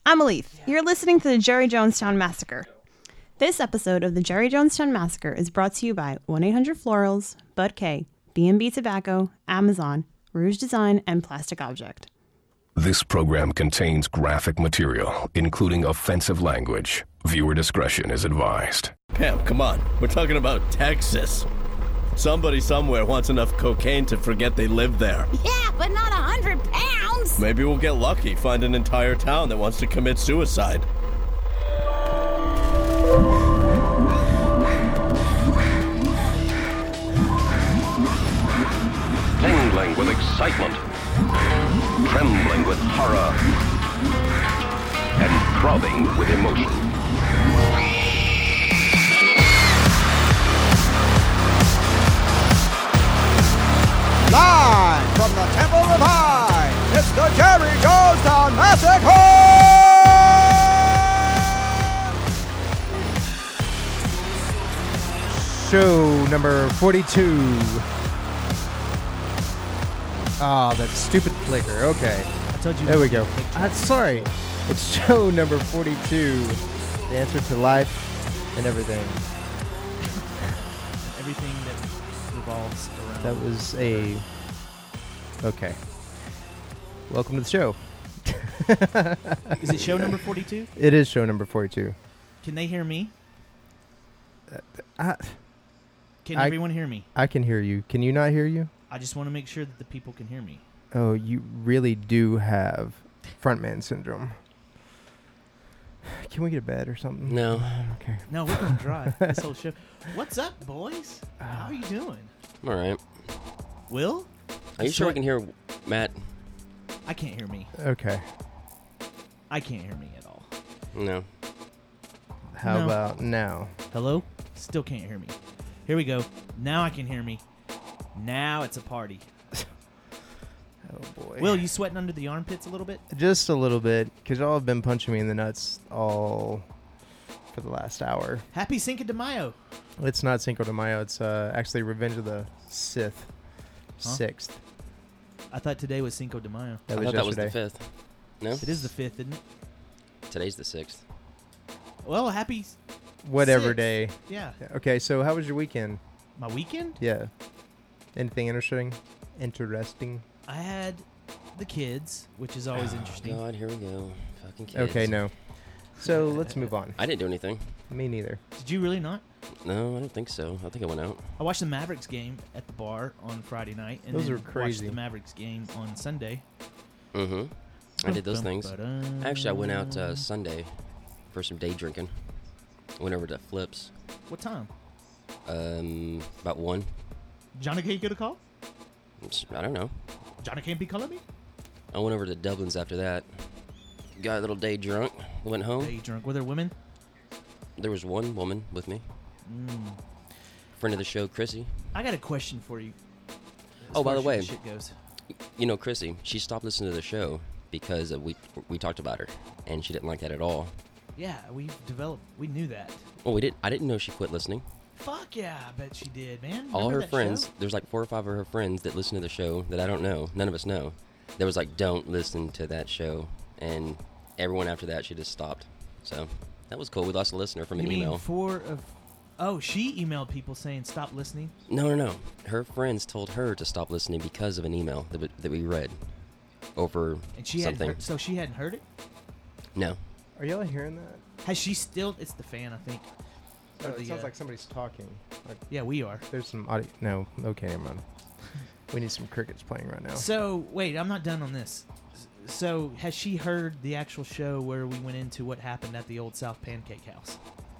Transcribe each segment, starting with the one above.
I'm Alith. You're listening to the Jerry Jonestown Massacre. This episode of the Jerry Jonestown Massacre is brought to you by 1-800-FLORALS, Bud K, B&B Tobacco, Amazon, Rouge Design, and Plastic Object. This program contains graphic material, including offensive language. Viewer discretion is advised. Pam, come on. We're talking about Texas. Somebody somewhere wants enough cocaine to forget they live there. Yeah, but not 100 pounds. Maybe we'll get lucky, find an entire town that wants to commit suicide. Tingling with excitement, trembling with horror, and throbbing with emotion. Live from the Temple of High, it's the Jerry Jonestown Massacre! Show number 42. Oh, that stupid clicker. Okay. I told you. There we go. Sorry. It's show number 42. The answer to life and everything. Everything that revolves around. That was a... Okay. Welcome to the show. Is it show number 42? It is show number 42. Can they hear me? I Can everyone hear me? can hear you. Can you not hear you? I just want to make sure that the people can hear me. Oh, you really do have frontman syndrome. Can we get a bed or something? No. Okay. No, we're going to drive this whole show. What's up, boys? How are you doing? I'm all right. Will? Are you sure we can hear Matt? I can't hear me. Okay. I can't hear me at all. No. How No. about now? Hello? Still can't hear me. Here we go. Now I can hear me. Now it's a party. Oh, boy. Will, you sweating under the armpits a little bit? Just a little bit, because y'all have been punching me in the nuts all for the last hour. Happy Cinco de Mayo. It's not Cinco de Mayo. It's actually Revenge of the Sith. Huh? 6th. I thought today was Cinco de Mayo. That I was thought that was yesterday. the 5th. No? It is the 5th, isn't it? Today's the 6th. Well, happy... Whatever 6th. day. Yeah. Okay, so how was your weekend? My weekend? Yeah. Anything interesting? Interesting? I had the kids, which is always interesting. God, here we go. Fucking kids. Okay, no. So let's move on. I didn't do anything. Me neither. Did you really not? No, I don't think so. I think I went out. I watched the Mavericks game at the bar on Friday night, and Those then are crazy. watched the Mavericks game on Sunday. Mm-hmm. I did those things. Bum-ba-dum. Actually, I went out Sunday for some day drinking. Went over to Flips. What time? About 1. Johnny can't get a call? I don't know. Johnny can't be calling me? I went over to Dublin's after that. Got a little day drunk. Went home. Hey, drunk. Were there women? There was one woman with me. Mm. Friend of the show, Chrissy. I got a question for you. Oh, by the way. Shit goes. You know, Chrissy, she stopped listening to the show because we talked about her, and she didn't like that at all. Yeah, we knew that. Well, I didn't know she quit listening. Fuck yeah, I bet she did, man. All Remember her that friends, show? there's like 4 or 5 of her friends that listen to the show that I don't know. None of us know. There was like, don't listen to that show. And everyone after that, she just stopped. So that was cool. We lost a listener from an You mean email. 4 of... Oh, she emailed people saying stop listening? No. Her friends told her to stop listening because of an email that we read over And she something. hadn't heard, so she hadn't heard it? No. Are y'all hearing that? Has she still... It's the fan, I think. Oh, Or it the, sounds like somebody's talking. Like, Yeah, we are. there's some audio. No. Okay, never mind. We need some crickets playing right now. So, wait, I'm not done on this. So, has she heard the actual show where we went into what happened at the old South Pancake House?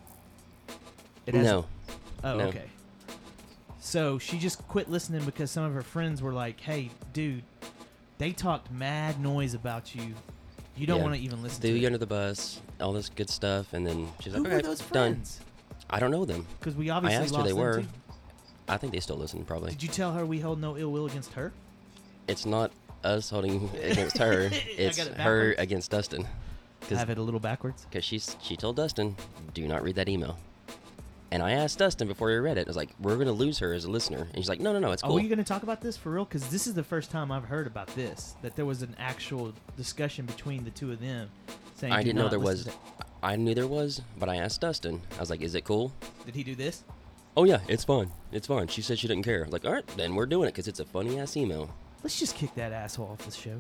It hasn't- No. Oh, No. okay. So, she just quit listening because some of her friends were like, hey, dude, they talked mad noise about you. You don't Yeah. want to even listen Threw to you it. under the bus, all this good stuff, and then she's Who like, were okay, those done. friends? I don't know them. Because we I obviously asked her lost they them were. too. I think they still listen, probably. Did you tell her we hold no ill will against her? It's not us holding against her. It's got it her backwards. against Dustin. Have it a little backwards. Because she told Dustin, do not read that email. And I asked Dustin before he read it. I was like, we're going to lose her as a listener. And he's like, no, it's cool. Are we going to talk about this for real? Because this is the first time I've heard about this, that there was an actual discussion between the two of them saying, I "Do didn't know not there listen was. I knew there was, but I asked Dustin. I was like, is it cool? to-" Did he do this? Oh, yeah, it's fun. It's fun. She said she didn't care. I was like, all right, then we're doing it because it's a funny-ass email. Let's just kick that asshole off the show.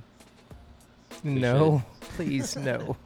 No, please, no.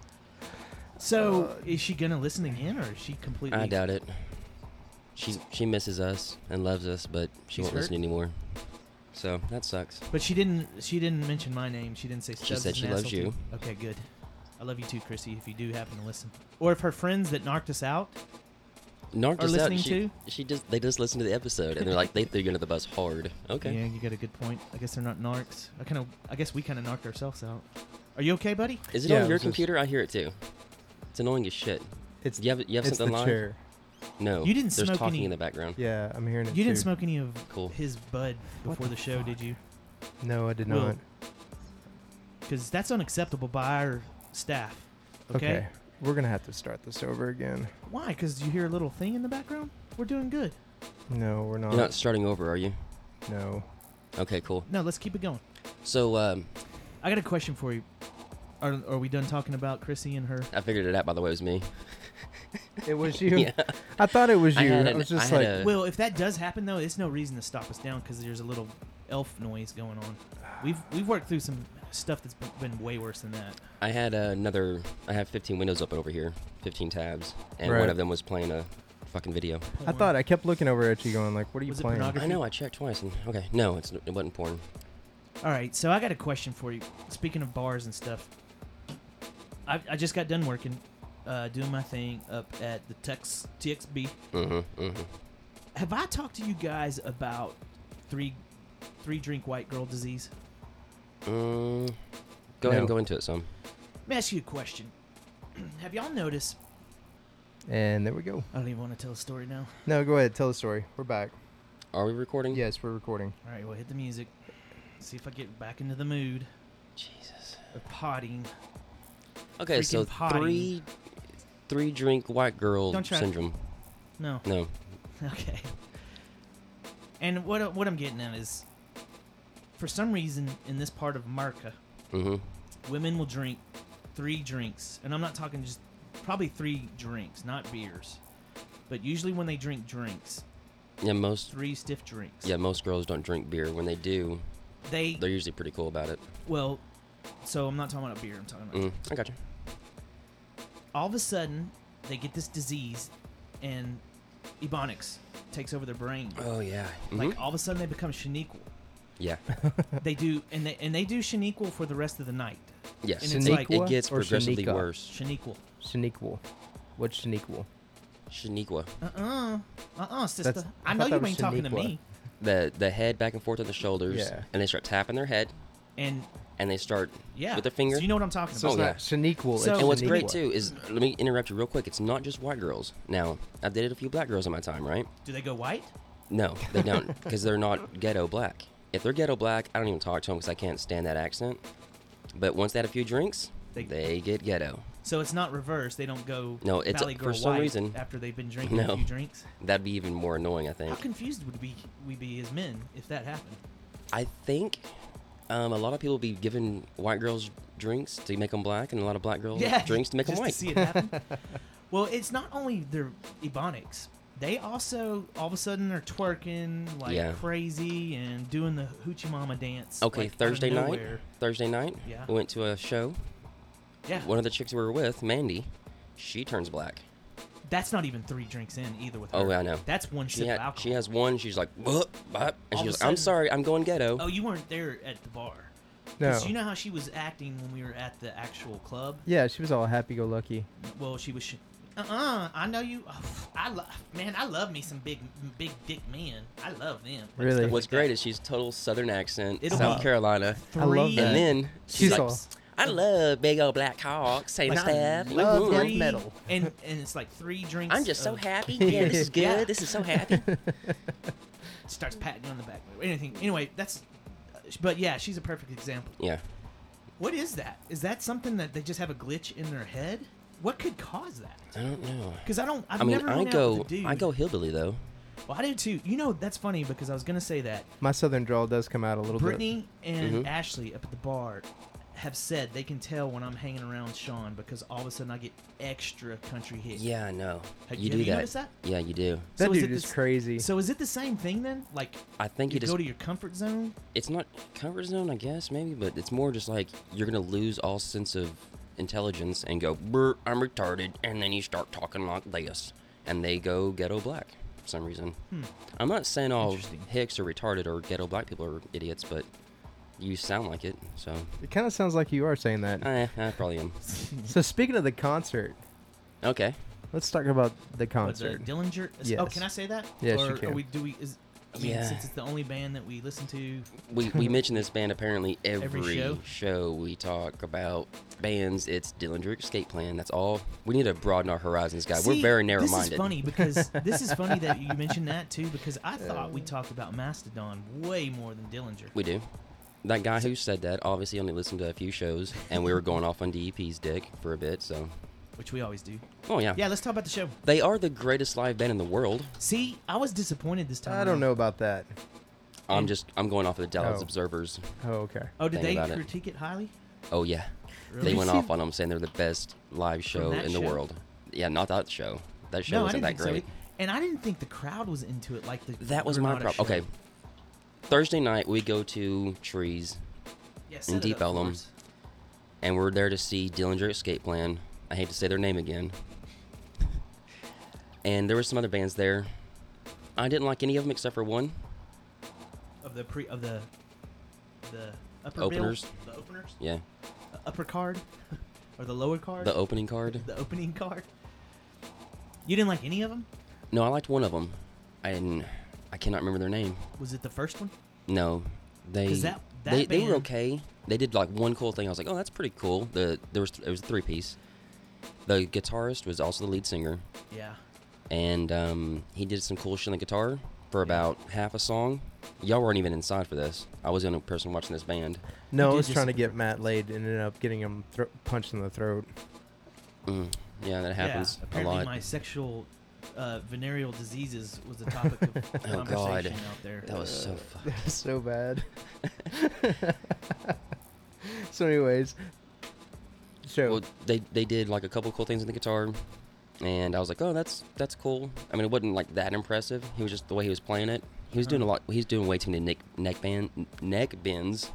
So, is she going to listen again, or is she completely... I doubt it. She misses us and loves us, but she She's won't hurt? listen anymore. So that sucks. But she didn't mention my name. She didn't say Stubbs She said is she an loves asshole you. too. Okay, good. I love you too, Chrissy, if you do happen to listen. Or if her friends that knocked us out Knocked are us listening out. They just listened to the episode and they're like they threw you under the bus hard. Okay. Yeah, you got a good point. I guess they're not narcs. I guess we kind of knocked ourselves out. Are you okay, buddy? Is it Yeah, on it your was just- computer? I hear it too. It's annoying as shit. It's You have it's something the live? chair. No. You didn't There's smoke talking any- in the background. Yeah, I'm hearing it. You didn't too. smoke any of Cool. his bud before the show, did you? No, I did Will. not. Because that's unacceptable by our staff. Okay? We're gonna have to start this over again. Why? Because you hear a little thing in the background? We're doing good. No, we're not. You're not starting over, are you? No. Okay, cool. No, let's keep it going. So I got a question for you. Are we done talking about Chrissy and her? I figured it out. By the way, it was me. It was you. Yeah. I thought it was I you. had I an- was just I like, had a- Well, if that does happen, though, it's no reason to stop us down because there's a little elf noise going on. We've worked through some stuff that's been way worse than that. I had I have 15 windows open over here, 15 tabs, and Right. one of them was playing a fucking video. I thought I kept looking over at you, going like, "What are you Was it playing?" pornography? I know. I checked twice, and okay, no, it wasn't porn. All right, so I got a question for you. Speaking of bars and stuff, I just got done working, doing my thing up at the TXB. Have I talked to you guys about three drink white girl disease? Go ahead No. and go into it some. Let me ask you a question. Have y'all noticed? And there we go. I don't even want to tell a story now. No, go ahead. Tell the story. We're back. Are we recording? Yes, we're recording. All right, well, hit the music. See if I get back into the mood Jesus. of potting. Okay, so Freaking potty. three drink white girl Don't try- syndrome. No. No. Okay. And what I'm getting at is, for some reason in this part of America, women will drink 3 drinks, and I'm not talking just probably 3 drinks, not beers, but usually when they drink drinks, Yeah, most 3 stiff drinks. most girls don't drink beer. When they do, They they're usually pretty cool about it. well, so I'm not talking about beer. I'm talking about I got you. all of a sudden they get this disease, and Ebonics takes over their brain. Oh yeah. Like all of a sudden they become Shaniqua. Yeah. They do, and they do Shaniqua for the rest of the night. Yes. And it's like- it gets or progressively Shanika? worse. Shaniqua. Shaniqua. What's Shaniqua? Shaniqua. Sister. That's- I I know thought you that was ain't talking to Shaniqua. me. The head back and forth on the shoulders, Yeah. and they start tapping their head, And and they start yeah, with their finger. So you know what I'm talking So about. it's not Shaniqua. So- it's And what's Shaniqua. great too is, let me interrupt you real quick. It's not just white girls. Now, I've dated a few black girls in my time, right? Do they go white? No, they don't, because they're not ghetto black. If they're ghetto black, I don't even talk to them because I can't stand that accent. But once they had a few drinks, they get ghetto. So it's not reverse. They don't go No, it's Valley for Girl some white reason- after they've been drinking No. a few drinks. That'd be even more annoying, I How think. confused would we be as men if that happened? I think a lot of people will be giving white girls drinks to make them black, and a lot of black girls drinks to make them just white. To see it happen. Well, it's not only their Ebonics. They also all of a sudden are twerking like Yeah. crazy and doing the hoochie mama dance. Okay, like, out of Thursday night. nowhere. Yeah. We went to a show. Yeah. One of the chicks we were with, Mandy, she turns black. That's not even 3 drinks in either with her. Oh, yeah, I know. That's one sip of alcohol. She has one. She's like, "What?" And All she of a goes, sudden- "I'm sorry, I'm going ghetto." Oh, you weren't there at the bar. No. 'Cause you know how she was acting when we were at the actual club? Yeah, she was all happy-go-lucky. Well, she was. I know you. I love me some big dick men. I love them. Like, Really? stuff What's like great that. is she's total Southern accent, It'll South be Carolina, I love Three that. and then she's She's like, all, "I love big old black cocks, same Like, stuff." love Ooh. death three- metal. and it's like 3 drinks. I'm just so of- happy. Yeah, this is good. Yeah. This is so happy. Starts patting you on the back. Anything. Anyway, that's. But yeah, she's a perfect example. Yeah. What is that? Is that something that they just have a glitch in their head? What could cause that? I don't know. Because I've I mean, never hung out with a dude. I go hillbilly though. Well, I do too. You know, that's funny because I was gonna say that My southern drawl does come out a little Brittany and Mhm. Ashley up at the bar have said they can tell when I'm hanging around Sean because all of a sudden I get extra country hit. Yeah, I know. Have You you do that. noticed that? Yeah, you do. bit. That So is dude it is this- crazy. So is it the same thing then? Like I think you you just go to your comfort zone? it's not comfort zone, I guess, maybe, but it's more just like you're gonna lose all sense of intelligence and go, "Brr, I'm retarded," and then you start talking like this, and they go ghetto black for some reason. I'm not saying all Interesting. hicks are retarded or ghetto black people are idiots, but you sound like it, so It kind of sounds like you are saying that. I probably am. So speaking of the concert, Okay. let's talk about the What, the concert. Dillinger? Oh, Yes. can I say that? Yes, or you can. Are we, do we? I mean, Yeah. since it's the only band that we listen to. We mention this band apparently every show? show we talk about bands. It's Dillinger Escape Plan. That's all. We need to broaden our horizons, guys. We're See, very narrow-minded. This is funny because this is funny that you mentioned that too because I thought we talked about Mastodon way more than Dillinger. We do. That guy who said that obviously only listened to a few shows, and we were going off on DEP's dick for a bit. So, Which we always do. oh yeah, Yeah, let's talk about the show. they are the greatest live band in the world. See, I was disappointed this time. I don't around. know about that. I'm going off of the Dallas Oh. Observer's. Oh, okay. Oh, did thing they about it. critique it highly? Oh yeah, Really? they went off on them saying they're the best live show that in the show? world. Yeah, not that show. That show No, I wasn't didn't that think great. so. And I didn't think the crowd was into it like the That was my Granada problem. show. Okay, Thursday night we go to Trees. Yeah, in set it Deep up for Ellum. us. And we're there to see Dillinger Escape Plan. I hate to say their name again. And there were some other bands there. I didn't like any of them except for one. Of the upper Openers. bill? The openers? Yeah, Upper card? Or the lower card? the opening card. The opening card? You didn't like any of them? No, I liked one of them. I cannot remember their name. Was it the first one? No, they 'Cause that they were band- okay. They did like one cool thing. I was like, oh, that's pretty cool. It was a 3-piece. The guitarist was also the lead singer, Yeah. and he did some cool shit on the guitar for about half a song. Y'all weren't even inside for this. I was the only person watching this band. No, I did was just- trying to get Matt laid and ended up getting him punched in the throat. Yeah, that happens yeah, a apparently lot. my sexual venereal diseases was the topic of Oh, conversation God. out there. That was so fun. So bad. So anyways, so Well, they did like a couple cool things on the guitar, and I was like, oh, that's cool. I mean, it wasn't like that impressive. He was just the way he was playing it. He was doing a lot. He's doing way too many neck bands. Isn't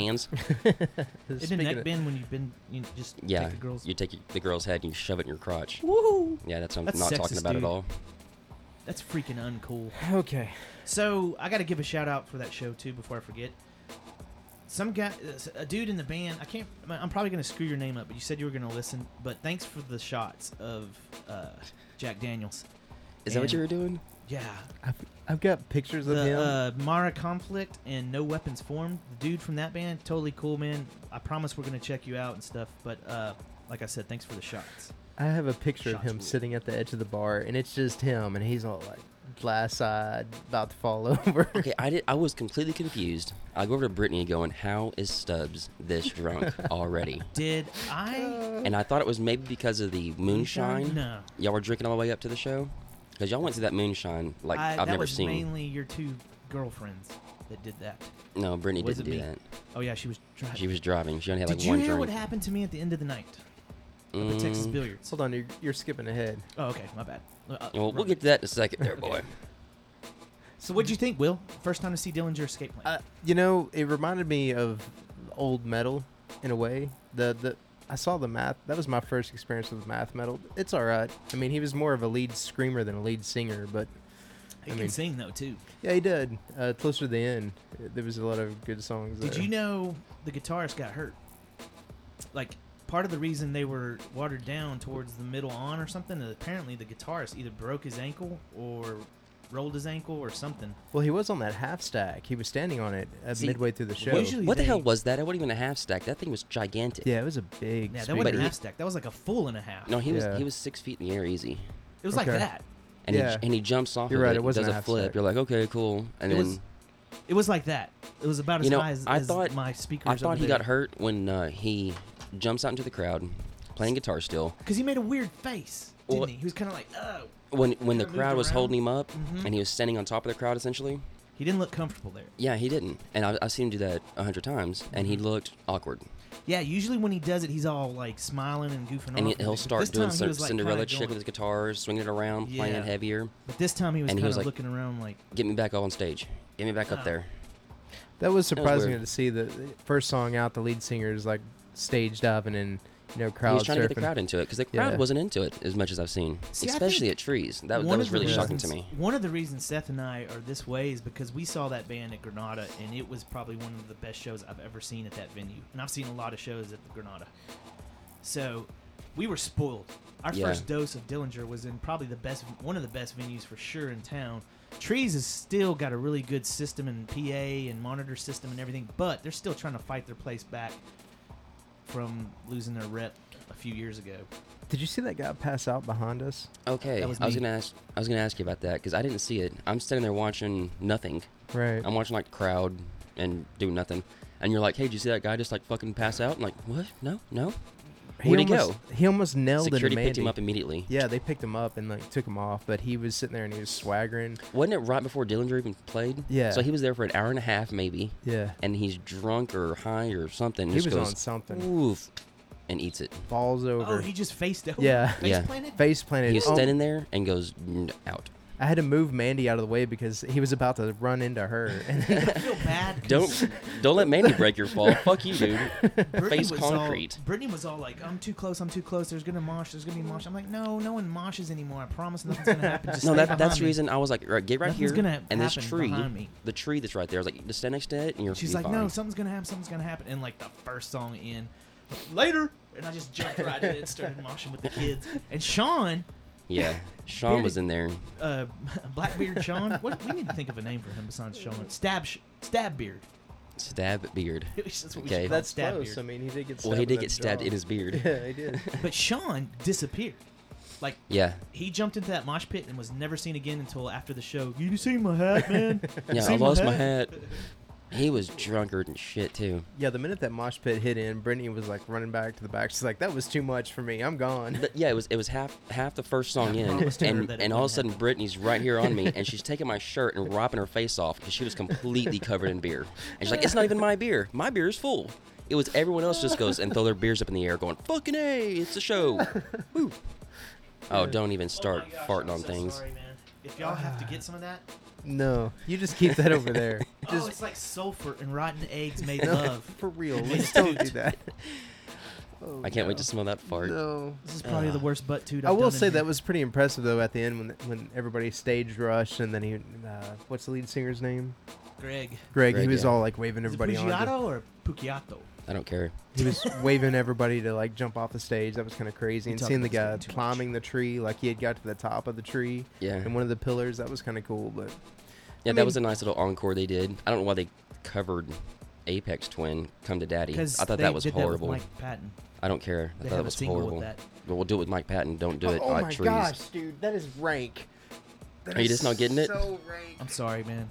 speaking neck of- bend when you just Yeah, take the girls? you take the girl's head and you shove it in your crotch. Woohoo! Yeah, that's what I'm That's not talking sexist, about dude. at all. That's freaking uncool. Okay. So I got to give a shout out for that show too before I forget. Some guy, a dude in the band. I'm probably gonna screw your name up, but you said you were gonna listen. But thanks for the shots of Jack Daniels. Is that what And- you were doing? Yeah, I've got pictures of him. the Mara Conflict and No Weapons Formed. The dude from that band, totally cool, man. I promise we're gonna check you out and stuff. But like I said, thanks for the shots. I have a picture of Shots him rule. sitting at the edge of the bar, and it's just him, and he's all like glass-eyed, about to fall over. Okay, I was completely confused. I go over to Brittany going, how is Stubbs this drunk already? Did I? And I thought it was maybe because of the moonshine. No. Y'all were drinking all the way up to the show? Because y'all went through that moonshine like I've that never was seen. mainly your two girlfriends that did that. No, Brittany Was didn't it do me? that. Oh yeah, she was driving. She was driving. She only had Did like you one hear drink. what happened to me at the end of the night? At the Texas Billiards. Hold on, you're skipping ahead. Oh, okay, my bad. Well, we'll get to that in a second there, boy. So what'd you think, Will? First time to see Dillinger Escape Plan. It reminded me of old metal in a way. I saw the math. That was my first experience with math metal. It's all right. I mean, he was more of a lead screamer than a lead singer, but he I can mean- sing though too. yeah, he did. Closer to the end, there was a lot of good songs. Did there. you know the guitarist got hurt? Like part of the reason they were watered down towards the middle on or something. Apparently, the guitarist either broke his ankle or rolled his ankle or something. Well, he was on that half stack. He was standing on it See, midway through the show. usually- What the they- hell was that? It wasn't even a half stack. That thing was gigantic. Yeah, it was a big. Yeah, that speaker. wasn't a half stack. That was like a full and a half. No, he Yeah. was 6 feet in the air easy. It was like Okay. that. And Yeah. he jumps off You're of right, it. it wasn't does a a half flip. stack. You're like, okay, cool. And It then was. It was like that. It was about as You know, high as, I as thought- my speakers. I thought over he there. got hurt when he jumps out into the crowd, playing guitar still. Because he made a weird face, didn't Well, he? He was kind of like, oh. When the Kinda crowd moved was around. holding him up Mhm. and he was standing on top of the crowd essentially. He didn't look comfortable there. Yeah, he didn't, and I've seen him do that 100 times, and he looked awkward. Yeah, usually when he does it, he's all like smiling and goofing And off. he'll But start this doing time he was, like, Cinderella kinda chick going- with his guitar, swinging it around, playing Yeah. it heavier. But this time he was And he kind was of like- looking around like, Get me back up on stage. Get me back Oh. up there. That was surprising weird. to see the first song out. The lead singer is like stage diving and He crowd was trying to get the surfing. crowd into it because the crowd Yeah. wasn't into it as much as I've seen, See, I especially think at Trees. That one was of the really shocking to reasons- me. One of the reasons Seth and I are this way is because we saw that band at Granada, and it was probably one of the best shows I've ever seen at that venue. And I've seen a lot of shows at the Granada. So we were spoiled. Our Yeah. first dose of Dillinger was in probably one of the best venues for sure in town. Trees has still got a really good system and PA and monitor system and everything, but they're still trying to fight their place back from losing their rep a few years ago. Did you see that guy pass out behind us? Okay, That was I was me. gonna ask you about that because I didn't see it. I'm standing there watching nothing. Right. I'm watching like the crowd and doing nothing, and you're like, "Hey, did you see that guy just like fucking pass out?" I'm like, "What? No." Where'd he go? He almost nailed Security into Mandy. picked him up immediately. Yeah, they picked him up and like took him off, but he was sitting there and he was swaggering. Wasn't it right before Dillinger even played? Yeah. So he was there for an hour and a half maybe, Yeah, and he's drunk or high or something. he just was goes, on something. Oof, and eats it. Falls over. Oh, he just faced over. Yeah. Face Yeah. planted? Face planted. He's Oh, standing there and goes out. I had to move Mandy out of the way because he was about to run into her. And I feel bad. 'cause Don't let Mandy break your fall. Fuck you, dude. Brittany Face was concrete. Brittany was all like, I'm too close. There's gonna mosh. There's gonna be mosh. I'm like, no one moshes anymore. I promise nothing's gonna happen. Just No, stay that's behind the me." reason I was like, right, get right Nothing's here, gonna and this happen tree, behind me. the tree that's right there. I was like, just stand next to it, and you're She's be like, fine. no, something's gonna happen. And like the first song in, later, and I just jumped right in and started moshing with the kids. And Sean, Yeah, Sean was in there. Blackbeard Sean. What we need to think of a name for him besides Sean. Stabbeard. Stab beard. That's what we Okay. should call that's Stabbeard. close. I mean, he did get stabbed. Well, he in did the get stabbed jaw. in his beard. Yeah, he did. But Sean disappeared. Like Yeah, he jumped into that mosh pit and was never seen again until after the show. You see my hat, man? You yeah. see I lost my hat. He was drunkard and shit too. Yeah, the minute that mosh pit hit in, Brittany was like running back to the back. She's like, "That was too much for me. I'm gone." But yeah, it was half the first song in, promised her and that it all of a wouldn't sudden Brittany's right here on me, and she's taking my shirt and wiping her face off because she was completely covered in beer. And she's like, "It's not even my beer. My beer is full." It was everyone else just goes and throw their beers up in the air, going, "Fucking A, it's a show." Woo. Oh, don't even start Oh my gosh, farting I'm on so things. Sorry, man. If y'all have to get some of that, No, you just keep that over there. oh, it's like sulfur and rotten eggs made No, love. for real. It Let's made don't do toot. that. Oh, I can't wait no. to smell that fart. No. This is probably the worst butt toot I I've will done in say here. that was pretty impressive though at the end when everybody stage rushed and then he what's the lead singer's name? Greg. Greg. He Greg, was yeah. all like waving Is it everybody on. Pugiato or Pucciato? I don't care. He was waving everybody to like jump off the stage. That was kind of crazy. You And talk seeing the about guy saying too much. climbing the tree, like he had got to the top of the tree Yeah. and one of the pillars. That was kind of cool. But Yeah, I that mean- was a nice little encore they did. I don't know why they covered Apex Twin "Come to Daddy." I Because thought that was did horrible. That with Mike Patton. I don't care. I They thought have it a was single horrible. with that. But we'll do it with Mike Patton. Don't do it oh like my Trees. gosh, dude, that is rank. That Are you is just not getting it? So rank. I'm sorry, man.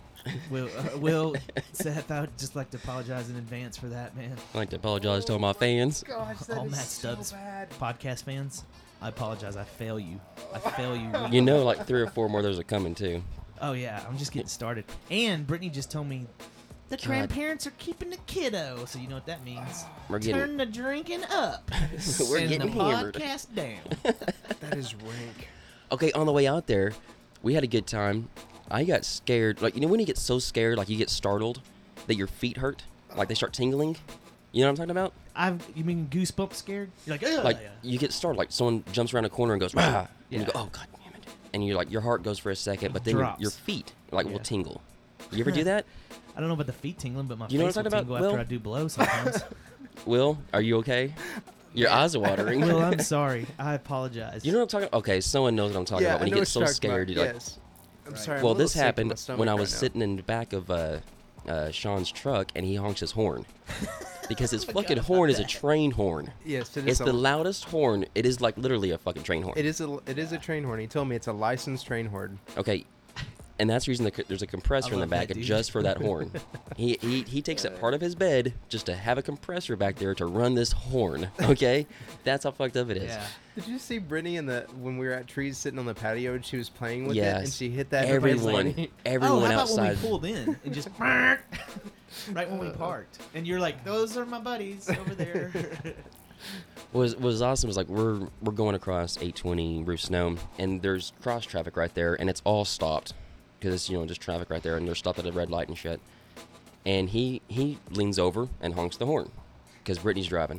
Will, Seth, I would just like to apologize in advance for that, man. I'd like to apologize to all my fans. Gosh, that All is Matt so Stubbs bad. podcast fans, I apologize. I fail you. I fail you. You know, like 3 or 4 more of those are coming too. Oh yeah, I'm just getting started. And Brittany just told me the God. grandparents are keeping the kiddo, so you know what that means. We're getting Turn the drinking up. We're and getting the hammered. podcast down. That is rank. Okay, on the way out there, we had a good time. I got scared. Like, you know when you get so scared, like you get startled that your feet hurt? Like they start tingling? You know what I'm talking about? You mean goosebumps scared? You're like, ugh. Like you get startled, like someone jumps around a corner and goes, "Rah!" And you Yeah. go, "Oh god damn it." And you're like, your heart goes for a second, but then Drops. your feet like Yeah. will tingle. You ever do that? I don't know about the feet tingling, but my You know face what I'm will talking tingle about, after Will? I do blow sometimes. Will, are you okay? Your eyes are watering. Will, I'm sorry. I apologize. You know what I'm talking? Okay, someone knows what I'm talking about. When I you know get what so you're talking scared, about. you're like, Yes. I'm sorry. I'm well, a little this sick to my happened stomach when I right was now. sitting in the back of Sean's truck, and he honks his horn because his fucking horn is a train horn. Yes, it It's is. the loudest horn. It is like literally a fucking train horn. It is a train horn. He told me it's a licensed train horn. Okay, And that's the reason there's a compressor in the love back that dude. just for that horn. He takes up part of his bed just to have a compressor back there to run this horn. Okay, that's how fucked up it is. Yeah. Did you see Brittany when we were at Trees sitting on the patio and she was playing with it Yes. and she hit that? Everyone Oh, how about outside. when we pulled in and just right when we parked, and you're like, "Those are my buddies over there." What was awesome was like we're going across 820 Roof Snow, and there's cross traffic right there, and it's all stopped because it's just traffic right there, and they're stopped at a red light and shit. And he leans over and honks the horn because Brittany's driving.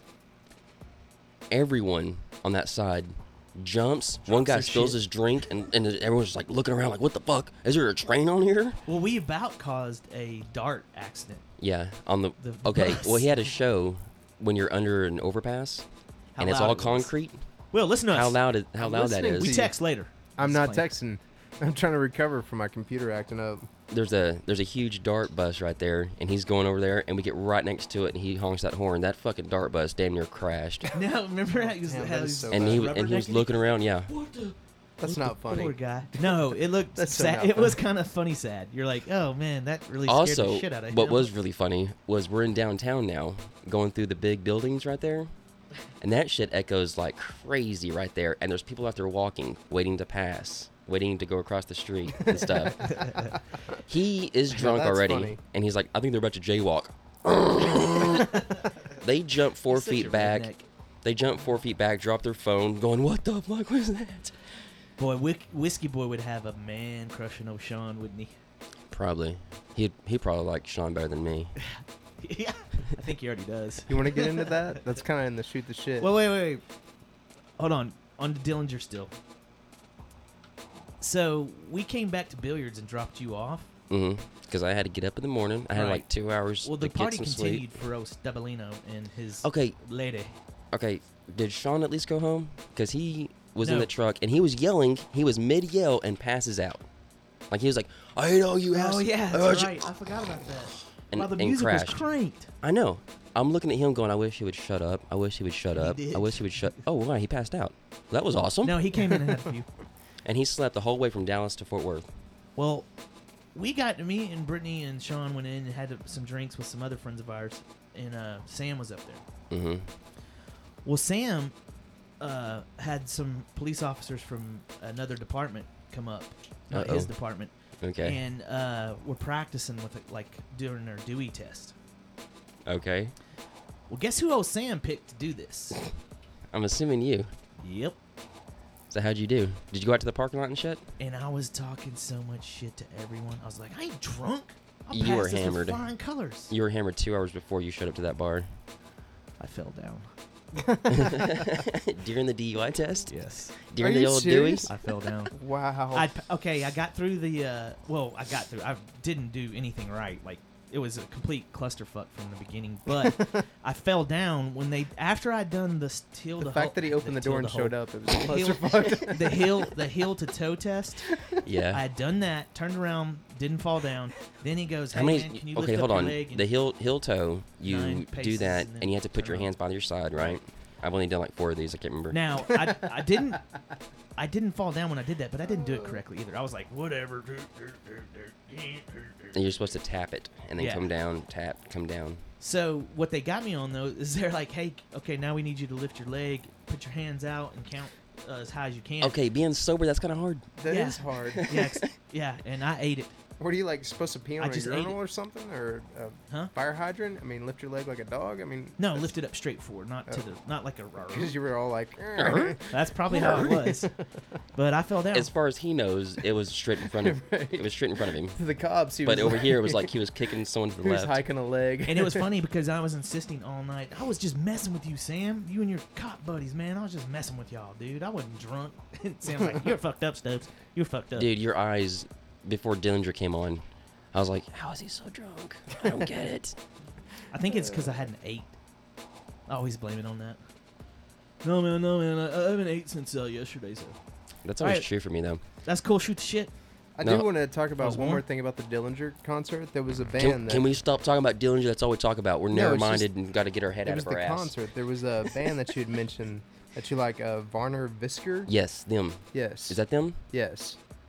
Everyone on that side jumps. One guy his spills shit. his drink, and everyone's just like looking around like, what the fuck? Is there a train on here? Well, we about caused a dart accident. Yeah, on the The okay. bus. Well, he had a show when you're under an overpass, How and it's loud all it was. concrete. Well, listen to us. How loud that listening is. We to text later. I'm It's not fine. texting. I'm trying to recover from my computer acting up. There's a huge dart bus right there, and he's going over there, and we get right next to it, and he honks that horn. That fucking dart bus damn near crashed. No, remember how he was, Damn, how that he is was so and bad. he rubber and he was necking? looking around. Yeah, What the? That's not funny. Poor guy. No, it looked That's so sad. not It was funny. kind of funny sad. You're like, oh man, that really scared also, the shit out of him. what was really funny was we're in downtown now, going through the big buildings right there, and that shit echoes like crazy right there. And there's people out there walking, waiting to pass, waiting to go across the street and stuff. He is drunk that's already, funny. and he's like, I think they're about to jaywalk. They jump 4 He's such feet a back. redneck. They jump 4 feet back, drop their phone, going, "What the fuck was that?" Boy, Whiskey Boy would have a man crushing O'Shawn, wouldn't he? Probably. He probably liked Sean better than me. Yeah, I think he already does. You want to get into that? That's kind of in the shoot the shit. Well, wait. Hold on the Dillinger still. So we came back to billiards and dropped you off. Because I had to get up in the morning. I had Right. like 2 hours Well, the to get party some continued sleep. for Ostabelino and his Okay, lady. did Sean at least go home? Because he was in No. the truck and he was yelling. He was mid-yell and passes out. Like he was like, "I know you asked." Oh yeah, I that's heard you-" right. I forgot about that. And, Wow, the and music crashed. was cranked. I know. I'm looking at him going, "I wish he would shut up. I wish he would shut up. did. I wish he would shut." Oh, wow, he passed out. That was awesome. No, he came in and had a few. And he slept the whole way from Dallas to Fort Worth. Well, me and Brittany and Sean went in and had some drinks with some other friends of ours, and Sam was up there. Mm-hmm. Well, Sam had some police officers from another department come up, not his Uh-oh. department, Okay. and we're practicing with it, like doing their Dewey test. Okay. Well, guess who old Sam picked to do this? I'm assuming you. Yep. So how'd you do? Did you go out to the parking lot and shit? And I was talking so much shit to everyone. I was like, I ain't drunk. I'll You pass were this with hammered. flying colors. You were hammered 2 hours before you showed up to that bar. I fell down. During the DUI test? Yes. During Are the you old serious? Dewey? I fell down. Wow. I got through the. I got through. I didn't do anything right. Like it was a complete clusterfuck from the beginning. But I fell down when after I'd done the heel. the fact that he opened the door and showed up, it was a Heel- clusterfuck. the heel to toe test. I Yeah. had done that. Turned around. Didn't fall down. Then he goes, "Hey How many? man, can you Okay, lift hold up on. your leg?" And The heel toe, you 9 do paces that, and then and you have to put turn your around. hands by your side, right? I've only done like 4 of these. I can't remember. Now I didn't fall down when I did that, but I didn't do it correctly either. I was like, whatever. And you're supposed to tap it, and then Yeah. come down, tap, come down. So what they got me on though is they're like, hey, okay, now we need you to lift your leg, put your hands out, and count as high as you can. Okay, being sober, that's kind of hard. That Yeah. is hard. Yeah, and I ate it. What are you like supposed to pee I on a just ate urinal it. or something, or a Huh? fire hydrant? I mean, lift your leg like a dog. I mean, No, lift it up straight forward, not to the, not like a. because you were all like, That's probably how it was. But I fell down. As far as he knows, it was straight in front of. Right. It was straight in front of him. to the cops. He But was over like, here, it was like he was kicking someone to the he was left. hiking a leg. And it was funny because I was insisting all night. I was just messing with you, Sam. You and your cop buddies, man. I was just messing with y'all, dude. I wasn't drunk. And Sam's like, "You're fucked up, Stubbs. You're fucked up." Dude, your eyes, before Dillinger came on, I was like, how is he so drunk? I don't get it. I think it's because I hadn't ate. I always blame it on that. No, man. I haven't ate since yesterday, so. That's always Alright. true for me, though. That's cool. Shoot the shit. I No. do want to talk about was one warm. more thing about the Dillinger concert. There was a band Can, that can we stop talking about Dillinger? That's all we talk about. We're No, it's narrow-minded and got to get our head it out was of the our ass. concert. There was a band that you had mentioned that you like, Varner Visker. Yes, them. Yes. Is that them? Yes.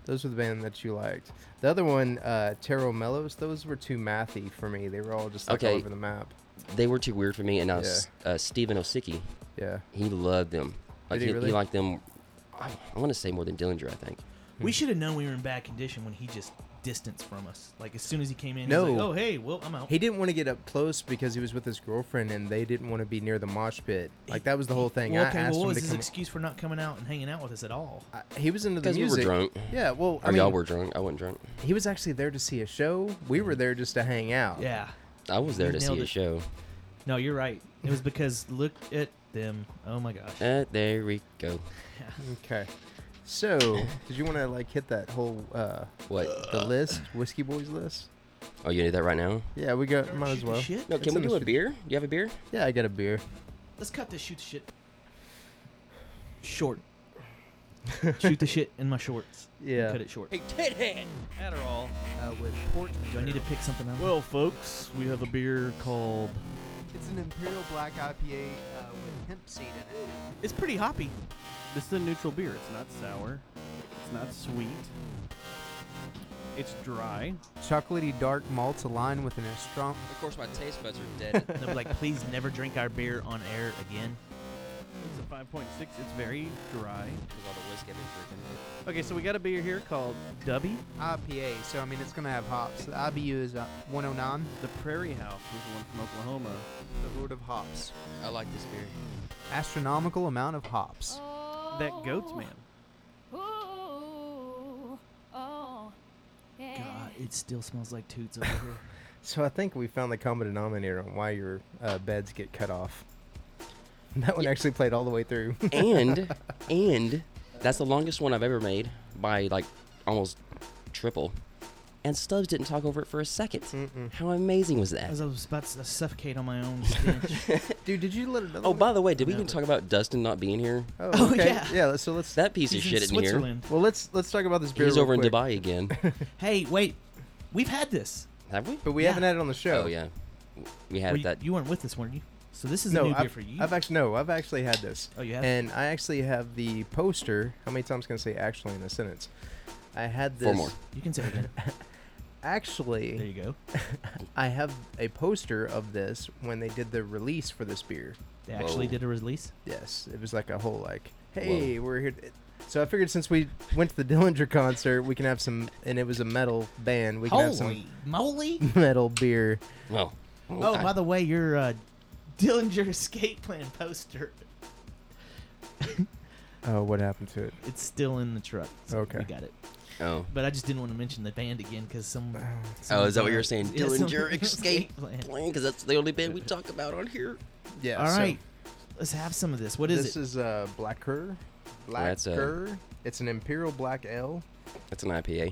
Those were the band that you liked. The other one, Taro Mellows, those were too mathy for me. They were all just like all over the map. They were too weird for me, and now Steven Osicki, Yeah. he loved them. Like Did he really? he liked them. I want to say more than Dillinger, I think. We should have known we were in bad condition when he just distanced from us. Like, as soon as he came in, No. he was like, oh, hey, well, I'm out. He didn't want to get up close because he was with his girlfriend, and they didn't want to be near the mosh pit. Like, that was the whole thing. Well, I okay, asked well, what him was to his come. excuse for not coming out and hanging out with us at all? He was into the Because we music. were drunk. Yeah, well, I Or mean, y'all were drunk. I wasn't drunk. he was actually there to see a show. We were there just to hang out. Yeah. I was there You to see nailed a it. show. No, you're right. It was because look at them. Oh, my gosh. There we go. Okay. So, did you want to like hit that whole What? the list, Whiskey Boys list? Oh, you need that right now? Yeah, we got. Might as Shoot the well. shit? No, It's can we in the do a shoot- beer? You have a beer? Yeah, I got a beer. Let's cut this shoot the shit short. Shoot the shit in my shorts. Yeah. Cut it short. Adderall With port. Do I need to pick something else? Well, folks, we have a beer called. It's an Imperial Black IPA with hemp seed in it. It's pretty hoppy. This is a neutral beer. It's not sour. It's not sweet. It's dry. Chocolatey dark malts aligned with an strong. Of course, my taste buds are dead. They'll be like, please never drink our beer on air again. It's a 5.6. It's very dry. Because all the whiskey I've been drinking. Okay, so we got a beer here called Dubby. IPA, so I mean it's gonna have hops. The IBU is 109. The Prairie House was the one from Oklahoma. The Lord of Hops. I like this beer. Astronomical amount of hops. That Goat's Man. God, it still smells like toots over here. So I think we found the common denominator on why your beds get cut off. That one actually played all the way through. and that's the longest one I've ever made by like almost triple. And Stubbs didn't talk over it for a second. How amazing was that? As I was about to suffocate on my own stench. Dude, did you let another Oh, one? by the way, did we even talk about Dustin not being here? Oh, okay. yeah. Yeah, so let's That piece He's of shit in isn't here. Switzerland. well let's talk about this beer. He's real over in quick. Dubai again. Hey, wait. We've had this. Have we? But we Yeah. haven't had it on the show. Oh, yeah. We had Were you, that. you weren't with us, weren't you? So this is a No, new beer I've, for you. I've actually had this. Oh, you have? And I actually have the poster. How many times can I say actually in a sentence? I had this. 4 more. You can say it again. There Actually, you go. I have a poster of this when they did the release for this beer. They actually Whoa. did a release. Yes, it was like a whole like, hey, we're here. So I figured since we went to the Dillinger concert, we can have some, and it was a metal band. We can have some Holy moly! metal beer. Oh. Oh, by the way, your Dillinger Escape Plan poster, Oh, what happened to it? it's still in the truck. So Okay. We got it. Oh. But I just didn't want to mention the band again because some. Oh, is that what you were saying? Yeah, some- Dillinger Escape Plan. Plan? Because that's the only band we talk about on here. Yeah. All so right, let's have some of this. What is this it? is Black Cur. Black That's a- Cur. It's an Imperial Black Ale. That's an IPA.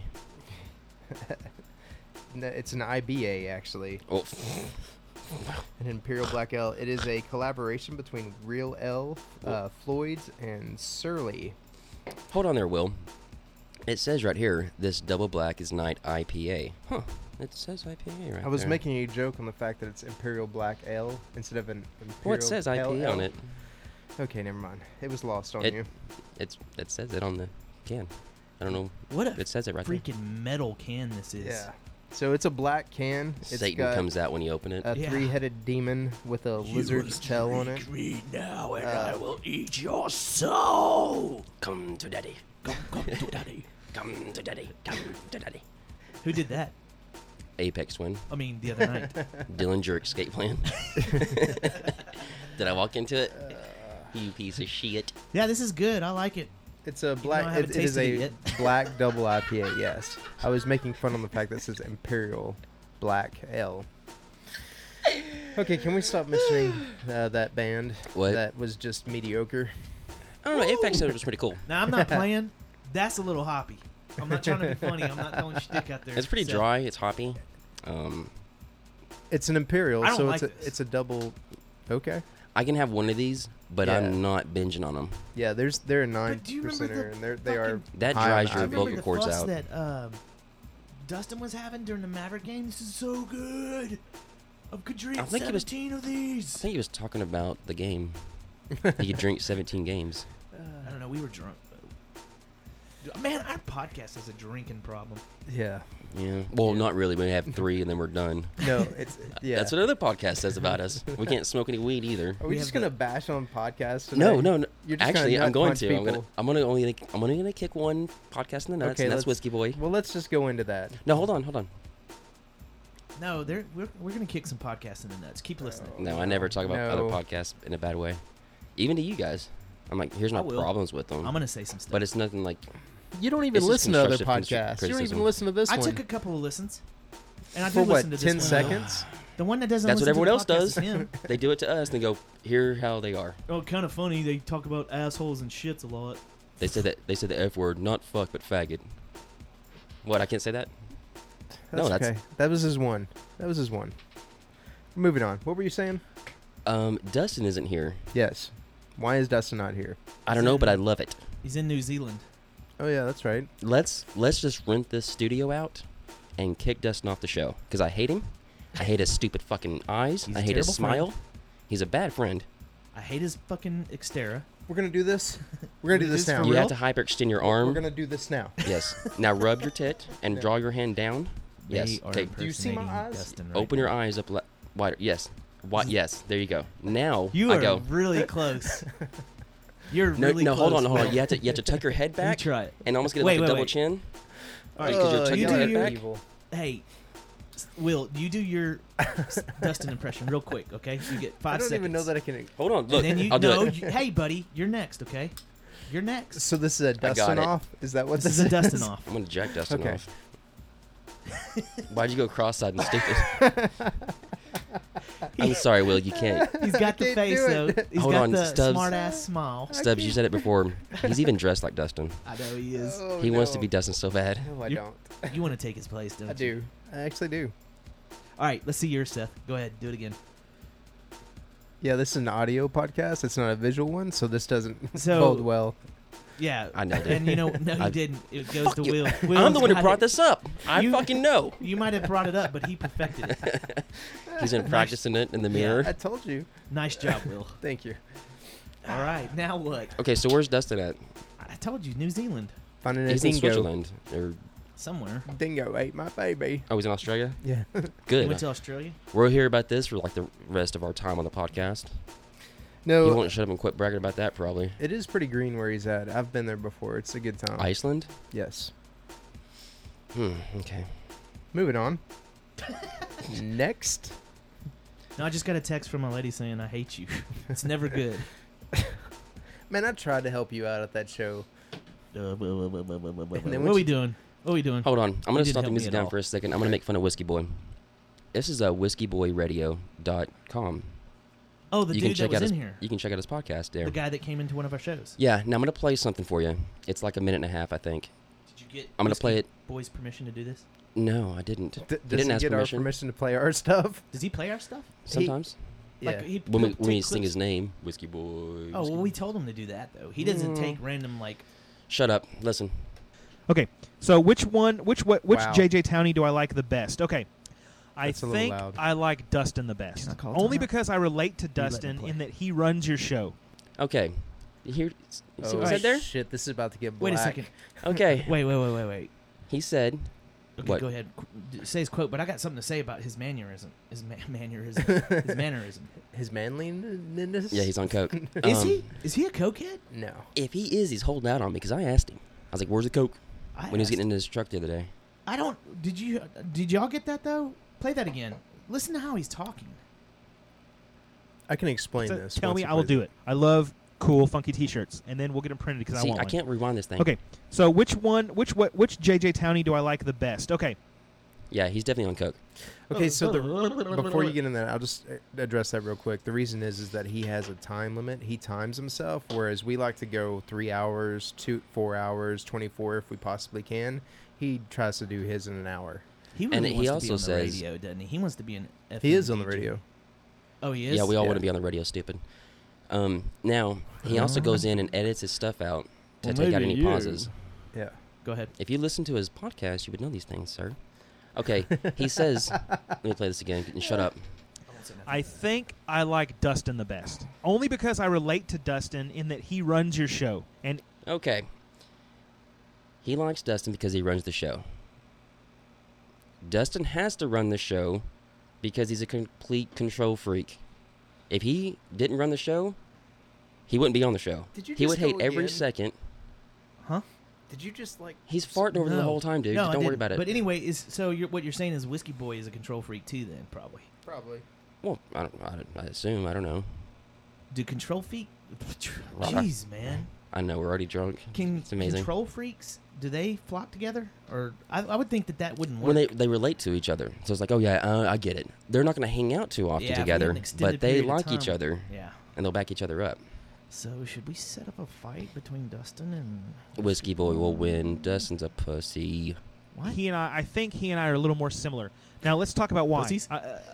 No, it's an IBA actually. Oh. An Imperial Black Ale. It is a collaboration between Real Ale, Floyd's, and Surly. Hold on there, Will. It says right here, this double black is night IPA. Huh. It says IPA right I was there. making a joke on the fact that it's Imperial Black Ale instead of an Imperial Well, it says Pale IPA Ale. on it. Okay, never mind. It was lost on It- you. It says it on the can. I don't know. What a It says it right there. freaking metal can this is. Yeah. So it's a black can. It's Satan got comes out when you open it. a Yeah. three-headed demon with a lizard's tail on it. Me now, and I will eat your soul. Come to daddy. Come to daddy. Come to daddy. Come to daddy. Who did that? Apex Twin. I mean, the other night. Dillinger Escape Plan. Did I walk into it? You piece of shit. Yeah, this is good. I like it. It's a though I black. haven't It is tasted it a yet. black double IPA. Yes, I was making fun on the fact that it says Imperial Black Ale. Okay, can we stop mentioning that band? What? That was just mediocre. I don't know. Apex Twin was pretty cool. Now, I'm not playing. That's a little hoppy. I'm not trying to be funny. I'm not throwing shtick out there. It's pretty So, dry. It's hoppy. It's an Imperial, I don't so like it's this. it's a double. Okay. I can have one of these, but Yeah. I'm not binging on them. Yeah, they're a 9 But do you remember percenter, the and they are. fucking- That high on dries the your IBU. Remember vocal the cords fuss out. that Dustin was having during the Maverick game? This is so good. I could drink I think he was- 17 of I these. think he was talking about the game. He could drink 17 games. I don't know. We were drunk. Man, our podcast has a drinking problem. Yeah. Yeah. Well, not really. We have 3 and then we're done. No, it's yeah. That's what another podcast says about us. We can't smoke any weed either. Are we We just have gonna bash on podcasts? No, today? no, no. You're just Actually, gonna I'm going nut to. punch I'm only gonna kick one podcast in the nuts, Okay, and that's let's- Whiskey Boy. Well, let's just go into that. No, hold on. No, we're gonna kick some podcasts in the nuts. Keep listening. No, I never talk about other No. podcasts in a bad way. Even to you guys. I'm like, here's my I will. problems with them. I'm gonna say some stuff. But it's nothing like. You don't even This is listen to other constructive podcasts. You don't criticism. even listen to this I one. took a couple of listens, and I For do what? listen to this 10 one. seconds? The one that doesn't. That's what listen to everyone the else podcast does. is him. They do it to us and they go, here how they are. Oh, kind of funny. They talk about assholes and shits a lot. They said the F word, not fuck but faggot. What? I can't say that. That's that's- okay. That was his one. Moving on. What were you saying? Dustin isn't here. Yes. Why is Dustin not here? I don't know, but I love it. He's in New Zealand. Oh yeah, that's right. Let's just rent this studio out and kick Dustin off the show because I hate him. I hate his stupid fucking eyes. He's I a hate his terrible smile. friend. He's a bad friend. I hate his fucking Xterra. We're gonna do this. We're gonna do this now. For You real? have to hyperextend your arm. We're gonna do this now. Yes. Now rub your tit and draw your hand down. Yes. They are Okay. Do you see my impersonating eyes? Dustin right Open now. your eyes up wider. Yes. Yes. There you go. Now You I are go. really close. You're No, really no. close. Hold on. Will. You have to tuck your head back You try it. and almost get Wait, like a wait, double wait. chin. All right, Because you're tucking you your do head your back. Evil. Hey, Will, you do your Dustin impression real quick, okay? You get 5 I don't seconds. even know that I can. Hold on. Look. And then you I'll do no, it. hey, buddy, you're next, okay? You're next. So this is a got Dustin it. off? Is that what This is a Dustin off. I'm gonna jack Dustin Okay. off. Why'd you go cross-eyed and stupid? I'm sorry, Will. You can't. He's got the can't face do though. it. He's Hold got on, the Stubbs. smart ass smile. Stubbs, you said it before. He's even dressed like Dustin. I know he is. Oh, He wants to no. be Dustin so bad. No, I You- don't. You want to take his place, don't I you? do. I actually do. All right, let's see yours, Seth. Go ahead, do it again. Yeah, this is an audio podcast. It's not a visual one, so this doesn't So- bode well. Yeah, I nailed it. and you know, no, you I- didn't. It goes Fuck to you. Will. I'm Will's the one who got brought it. this up. I You- fucking know. You might have brought it up, but he perfected it. He's been practicing it in the Yeah. mirror. I told you. Nice job, Will. Thank you. All right, now what? Okay, so where's Dustin at? I told you, New Zealand, Finding a He's in dingo. Switzerland. Or somewhere. Dingo ate my baby. oh, he's in Australia. Yeah. You Good. went to Australia. We'll hear about this for like the rest of our time on the podcast. He No, won't shut up and quit bragging about that probably. it is pretty green where he's at. I've been there before. It's a good time. Iceland. Yes. Okay. Moving on. Next. No, I just got a text from a lady saying I hate you. It's never good. Man, I tried to help you out at that show. What then are when we she- doing? What are we doing? Hold on. I'm gonna didn't stop the help me music at down all. for a second. I'm gonna make fun of Whiskey Boy. This is whiskeyboyradio.com. Oh, the You can dude check that out was his in here. you can check out his podcast there. The guy that came into one of our shows. Yeah, now I'm gonna play something for you. It's like a minute and a half, I think. Did you get I'm gonna Whiskey play it. Boy's permission to do this? No, I didn't. Does he he didn't ask get permission. our permission to play our stuff? Does he play our stuff? Sometimes Yeah. Like he when we he'll when we take sing clips- his name, Whiskey Boy. Oh, Whiskey well, we told him to do that though. He doesn't Mm. take random like. Shut up. Listen. Okay, so which Wow. JJ Towney do I like the best? Okay, I That's a little think loud. I like Dustin the best, Can I call only timeout? because I relate to let me Dustin play. in that he runs your show. Okay. You hear? You see Oh, what I said there? shit, this is about to get black. Wait a second. Okay. Wait. He said. Okay, What? go ahead. Say his quote, but I got something to say about his mannerism. His mannerism. His mannerism. His manliness? Yeah, he's on coke. Is he? Is he a cokehead? No. If he is, he's holding out on me because I asked him. I was like, "Where's the coke?" I When he was asked- getting into his truck the other day. I don't. Did y'all get that though? Play that again. Listen to how he's talking. I can explain So this. tell once me, he I will plays do it. I love cool, funky T-shirts, and then we'll get them printed because I See, want I one. can't rewind this thing. Okay, so which JJ Towney do I like the best? Okay, Yeah, he's definitely on coke. Okay, so before you get in that, I'll just address that real quick. The reason is that he has a time limit. He times himself, whereas we like to go 3 hours, 4 hours, 24 if we possibly can. He tries to do his in an hour. He And really he wants to be also on the says- radio, doesn't he? He wants to be an. He is FM on the DJ. radio. Oh, he is. Yeah, we all Yeah. want to be on the radio, stupid. Now he also goes in and edits his stuff out to Well, take out maybe any you. pauses. Yeah. Go ahead. If you listen to his podcast, you would know these things, sir. Okay, he says. Let me play this again. And shut up. I think I like Dustin the best, only because I relate to Dustin in that he runs your show, and Okay. He likes Dustin because he runs the show. Dustin has to run the show because he's a complete control freak. If he didn't run the show, he wouldn't be on the show. Did you He just would hate go every again? second. Huh? Did you just like? He's farting over the whole time, dude. No, Don't I worry didn't. about it. But anyway, what you're saying is Whiskey Boy is a control freak too, then probably. Probably. Well, I assume. I don't know. Do control freak? Right. Jeez, man. I know we're already drunk. It's amazing. Control freaks, do they flock together? Or I would think that wouldn't work. When they relate to each other, so it's like, oh yeah, I get it. They're not going to hang out too often Yeah, if we had together, an extended but they period of like each time. other. Yeah. And they'll back each other up. So should we set up a fight between Dustin and Whiskey Boy will win. Dustin's a pussy. What? I think he and I are a little more similar. Now let's talk about why. Pussies?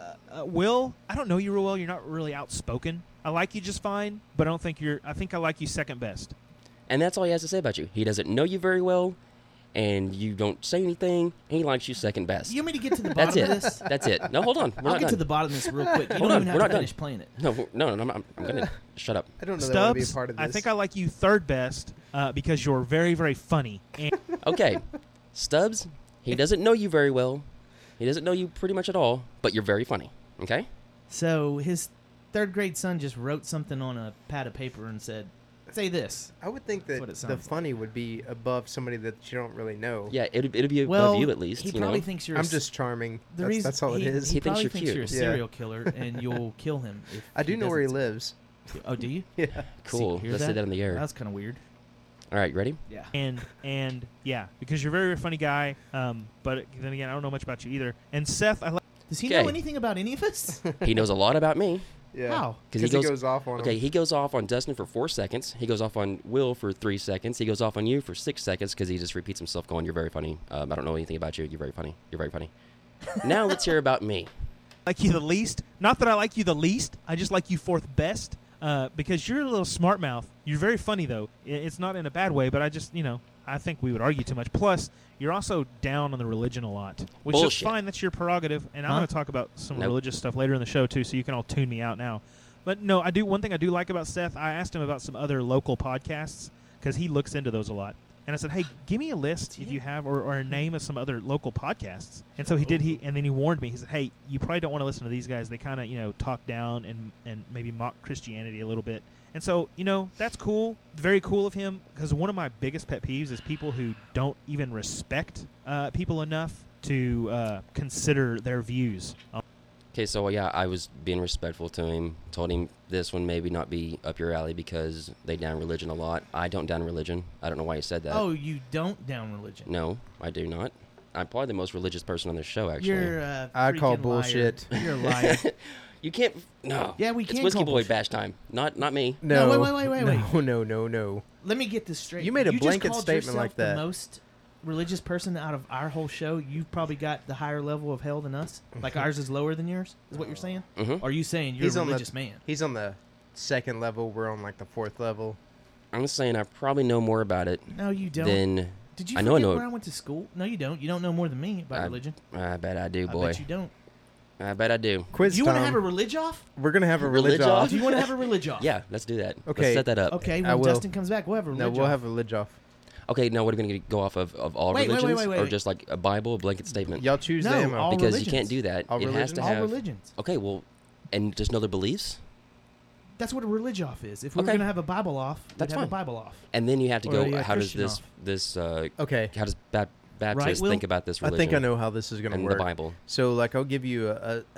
Will, I don't know you real well. You're not really outspoken. I like you just fine, but I think I like you second best. And that's all he has to say about you. He doesn't know you very well, and you don't say anything, and he likes you second best. You want me to get to the That's bottom it. of this? That's it. No, hold on. We're I'll not get to done. the bottom of this real quick. You Hold don't on. even We're have not to finish done. playing it. No, I'm going to shut up. I don't know that I want to be a Stubbs, part of this. I think I like you third best because you're very, very funny. And Okay. Stubbs, he doesn't know you very well. He doesn't know you pretty much at all, but you're very funny. Okay? So his third grade son just wrote something on a pad of paper and said, say this. I would think That's that what it the sounds funny would be above somebody that you don't really know. Yeah, it'd be above Well, you at least. he you probably know? thinks you're I'm just charming. the reason That's all it is. He He thinks probably you're thinks cute. you're a Yeah. serial killer and you'll kill him. If I do know where he doesn't- lives. Oh, do you? Yeah. Cool. See, hear Let's say that in the air. That's kind of weird. All right, ready? Yeah. and yeah, because you're a very, very funny guy. But then again, I don't know much about you either. And Seth, I like. Does he Okay. know anything about any of us? He knows a lot about me. Yeah. How? Because Because he goes off on Okay, him. he goes off on Dustin for 4 seconds. He goes off on Will for 3 seconds. He goes off on you for 6 seconds because he just repeats himself going, you're very funny. I don't know anything about you. You're very funny. You're very funny. Now let's hear about me. Like you the least. Not that I like you the least. I just like you fourth best because you're a little smart mouth. You're very funny though. It's not in a bad way, but I just I think we would argue too much. Plus, you're also down on the religion a lot, which Bullshit. is fine. That's your prerogative, and I'm going to talk about some Nope. religious stuff later in the show too, so you can all tune me out now. But no, I do. One thing I do like about Seth, I asked him about some other local podcasts because he looks into those a lot. And I said, hey, give me a list if you have or a name of some other local podcasts. And so he did. And then he warned me. He said, hey, you probably don't want to listen to these guys. They kind of, talk down and maybe mock Christianity a little bit. And so, that's cool. Very cool of him because one of my biggest pet peeves is people who don't even respect people enough to consider their views. Okay, so yeah, I was being respectful to him. Told him this one maybe not be up your alley because they down religion a lot. I don't down religion. I don't know why you said that. Oh, you don't down religion. No, I do not. I'm probably the most religious person on this show, actually. You're a I call freaking bullshit. Liar. You're a liar. You can't. No. Yeah, we It's can Whiskey call Boy bullshit. bash time. Not me. No. wait. No. Let me get this straight. You made a just blanket called statement yourself like that. The most religious person out of our whole show. You've probably got the higher level of hell than us. Like ours is lower than yours. Is what you're saying? Mhm. Or are you saying you're He's a on religious the man? He's on the second level. We're on like the fourth level. I'm just saying I probably know more about it No, you don't. than. Did you I forget know. where I went to school? No, you don't. You don't know more than me about religion. I bet I do, boy. I bet you don't. I bet I do. Quiz You time. want to have a religion off? We're gonna have a Religion religion off. Do you want to have a religion off? Yeah, let's do that. Okay. Let's set that up. Okay, I when will. Dustin comes back, we'll have a religion No, we'll off. have a religion off. Okay, now what are we going to go off of all Wait, religions? wait. Or just like a Bible, a blanket statement? Y'all choose No, them. all because religions. you can't do that. All it has religions? to All have. religions. Okay, well, and just know their beliefs? That's what a religion off is. If we were Okay. going to have a Bible off, That's we'd have fine. a Bible off. And then you have to Or go, a how does Christian this, Okay. how does Baptists Will? think about this I religion? think I know how this is gonna and work. the Bible. So, like, I'll give you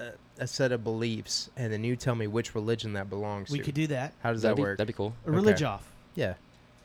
a set of beliefs, and then you tell me which religion that belongs We to. could do that. How does That'd that be- work? That'd be cool. A religion off. Yeah.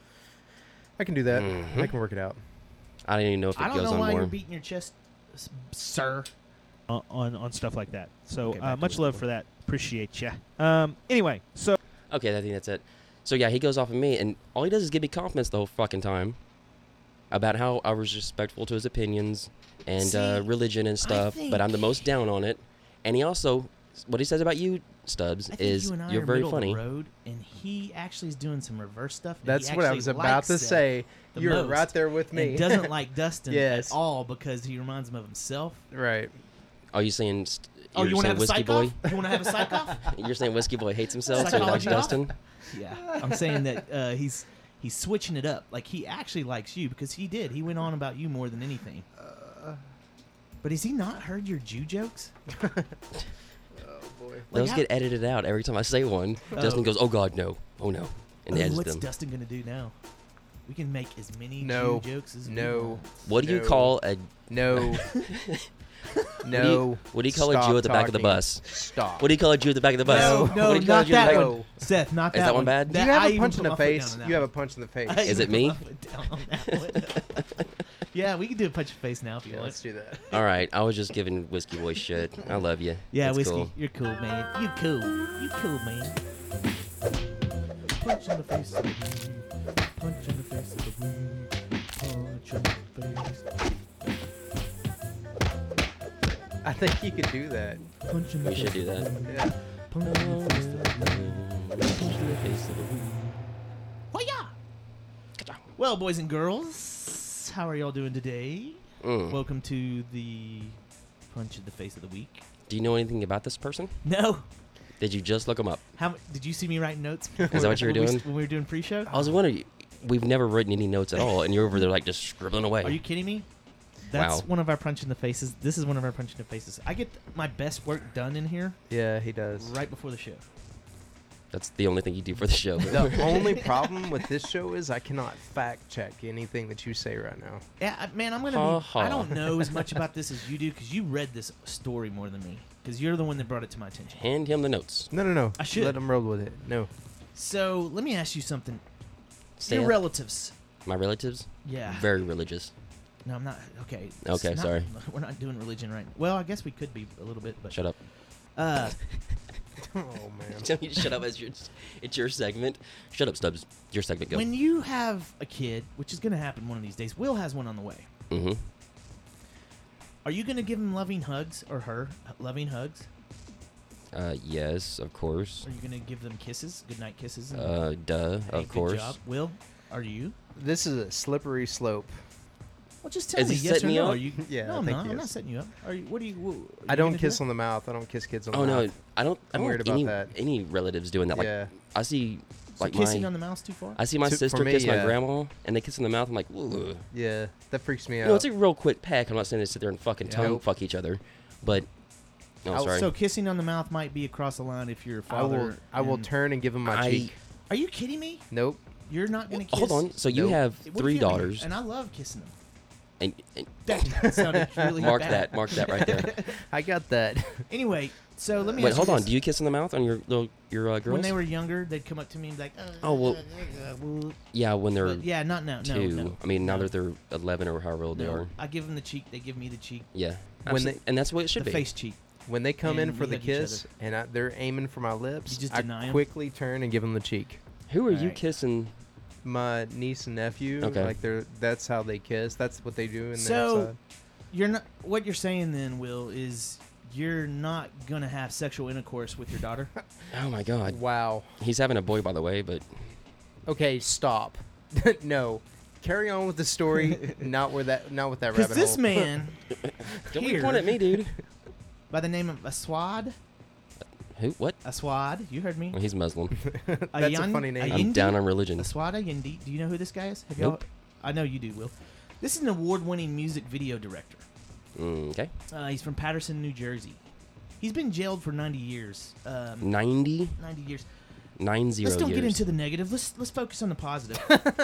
I can do that. Mhm. I can work it out. I don't even know if it I don't goes know on why more. you're beating your chest, sir. on stuff like that. So Okay, back to much Whiskey love Boy. for that. Appreciate ya. Anyway, so Okay, I think that's it. So yeah, he goes off of me, and all he does is give me compliments the whole fucking time about how I was respectful to his opinions and See, religion and stuff, but I'm the most down on it. And he also, what he says about you, Stubbs, I think is you and I you're are very middle funny. Of the road, and he actually is doing some reverse stuff. and That's he what I actually was about likes to Seth say. the You're most, right there with me. and doesn't like Dustin Yes. at all because he reminds him of himself. Right. Are you saying? Oh, you want to have a Whiskey psych Boy? off? You want to have a psych off? You're saying Whiskey Boy hates himself, so he likes Psychology off? Dustin? Yeah, I'm saying that He's switching it up. Like, he actually likes you because he did. He went on about you more than anything. But has he not heard your Jew jokes? Oh boy. Those get edited out every time I say one. Dustin goes, "Oh God, no! Oh no!" And he edits what's them. Dustin gonna do now? We can make as many No. Jew jokes as we No. want. What do you call a No. No. What do you call a Stop Jew at the back of the talking. bus? Stop. What do you call a Jew at the back of the bus? No, What do you call a not Jew at the that back- one. Seth, not Is that one bad? You have I a even punch put in the my foot face. down on You that have a punch in the face. I Is even it me? put my foot down on that one. Yeah, we can do a punch in the face now if you Yeah, want. let's do that. All right, I was just giving Whiskey Boy shit. I love you. Yeah, That's Whiskey, cool. you're cool, man. You cool. You cool, man. Punch in the face of the weed. Punch in the face of the weed. Punch in the face. I think you could do that. Punch in the We face should do of that. the weed. Yeah. Punch in the face of the weed. Punch in the face of the weed. Hoya! Well, boys and girls, how are y'all doing today? Welcome to the Punch in the Face of the Week. Do you know anything about this person? No. Did you just look him up? How did you see me writing notes? Is that what you were when doing? when we were doing pre-show? I was wondering. We've never written any notes at all, and you're over there like just scribbling away. Are you kidding me? That's Wow. one of our punch in the faces. This is one of our punch in the faces. I get my best work done in here Yeah, he does. right before the show. That's the only thing you do for the show. The only problem with this show is I cannot fact check anything that you say right now. Yeah, man, I'm gonna. I don't know as much about this as you do because you read this story more than me. Because you're the one that brought it to my attention. Hand him the notes. No. I should. Let him roll with it. No. So let me ask you something. Stan, Your relatives. my relatives, Yeah. very religious. No, I'm not. Okay. Okay, It's not- sorry. We're not doing religion right. Well, I guess we could be a little bit, but Shut up. Oh man. Tell me to shut up as it's your segment. Shut up, Stubbs. Your segment. Go. when you have a kid, which is going to happen one of these days, Will has one on the way. Mm-hmm. Are you going to give him loving hugs or her loving hugs? Yes, of course. Are you going to give them kisses, goodnight kisses? Duh, Hey, of good course. job. Will, are you? This is a slippery slope. Well, just tell Is me he yes or setting me no. up? Are you? Yeah, no, I I'm think not. he I'm is. not setting you up. Are you? What are you? I don't kiss on the mouth. I don't kiss kids on the Oh no, mouth. I don't. I'm weird any, about that. Any relatives doing that? Like, Yeah. I see, like kissing my, on the mouth's too far. I see my For sister me, kiss my yeah. grandma, and they kiss in the mouth. I'm like, ugh. Yeah, that freaks me You out. know, it's a real quick peck. I'm not saying to sit there and fucking tongue Nope. fuck each other, but no, I'll- sorry. So kissing on the mouth might be across the line if you're a father. I will and- turn and give him my I- cheek. Are you kidding me? Nope. You're not going to kiss. Hold on. So you Nope. have What if 3 you have- daughters, and I love kissing them. and That sounded really mark bad. that right there. I got that. Anyway, so let me Wait, ask hold you on. this. Do you kiss in the mouth on your girls? When they were younger, they'd come up to me and be like, Oh, well, yeah, when they're but yeah, not now. No, 2. no. I mean, now no, that they're 11 or however old they no. are. I give them the cheek. They give me the cheek. Yeah. When they- And that's what it should The be. face cheek. When they come in And for we the hug each kiss and they're aiming for my lips, You just I deny 'em? quickly turn and give them the cheek. Who are you Alright. kissing? My niece and nephew, Okay. like that's how they kiss. That's what they do in the So- outside. You're not. What you're saying then, Will, is you're not gonna have sexual intercourse with your daughter. Oh my God. Wow. He's having a boy, by the way, but Okay, stop. No. Carry on with the story. Not with that rabbit Because this hole. man, don't Here. be pointing at me, dude. by the name of Aswad, Who? What? Aswad, you heard me. Well, he's Muslim. That's a Ayan- funny name. I'm Ayindi? down on religion. Aswad Ayindi. Do you know who this guy is? Have Nope. y'all? I know you do, Will. This is an award-winning music video director. Okay. He's from Patterson, New Jersey. He's been jailed for 90 years. 90? 90 years. 90 Let's don't years. get into the negative. Let's focus on the positive.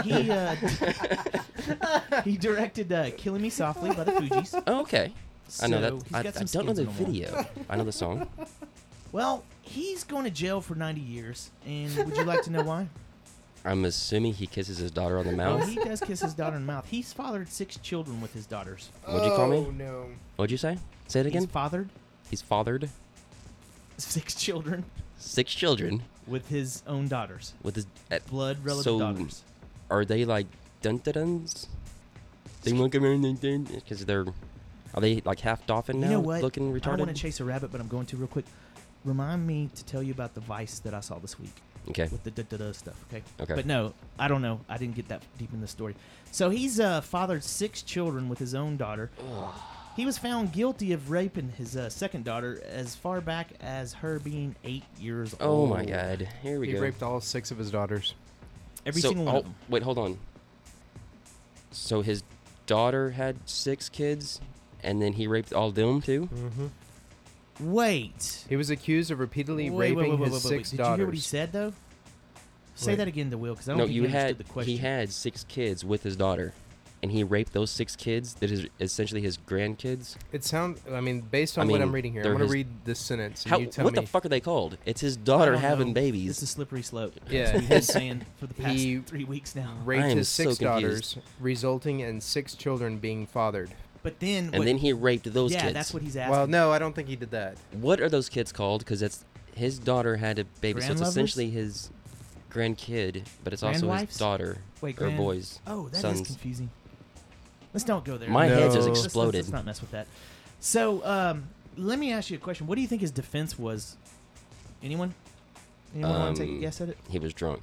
He directed "Killing Me Softly" by the Fugees. Oh, okay. I know So, that. he's I got some don't know skins the on the wall. video. I know the song. Well, he's going to jail for 90 years. And would you like to know why? I'm assuming he kisses his daughter on the Well, mouth. he does kiss his daughter in the mouth. He's fathered 6 children with his daughters. What'd you call me? Oh, no. What'd you say? Say it again. He's fathered He's fathered 6 children 6 children with his own daughters. with his. Blood relative So- daughters. Are they like dun-dun-duns? They look around because they're. Are they like half dolphin now? You know what? Looking I don't retarded. want to chase a rabbit, but I'm going to real quick. Remind me to tell you about the Vice that I saw this week. Okay. With the da-da-da stuff, okay? Okay. But no, I don't know. I didn't get that deep in the story. So he's fathered 6 children with his own daughter. He was found guilty of raping his second daughter as far back as her being 8 years Oh old. my God! Here we He go. raped all 6 of his daughters. Every single one of them. Wait, hold on. So his daughter had 6 kids, and then he raped all them too? Mm-hmm. Wait. He was accused of repeatedly raping his 6 Did daughters. you hear what he said, though? Say Wait. that again to Will, because I don't No, think you he understood had the question. he had 6 kids with his daughter, and he raped those 6 kids that is essentially his grandkids. Based on what I'm reading here, I'm they're going to his- read this sentence. And How, you tell what me. the fuck are they called? It's his I daughter don't having know. babies. It's a slippery slope. Yeah, That's what he's been saying for the past he 3 weeks now. Raped I am his 6 so daughters, confused. resulting in 6 children being fathered. But then, And then he raped those yeah, kids. that's what he's asking. Well, no, I don't think he did that. What are those kids called? Because it's his daughter had a baby, so it's Grandlovers? essentially his grandkid, but it's also his Grandwives? daughter Wait, or boys. Oh, that is sons. confusing. Let's don't go there. My head just Let's- exploded. Let's not mess with that. So, let me ask you a question. What do you think his defense was? Anyone? Anyone want to take a guess at it? He was drunk.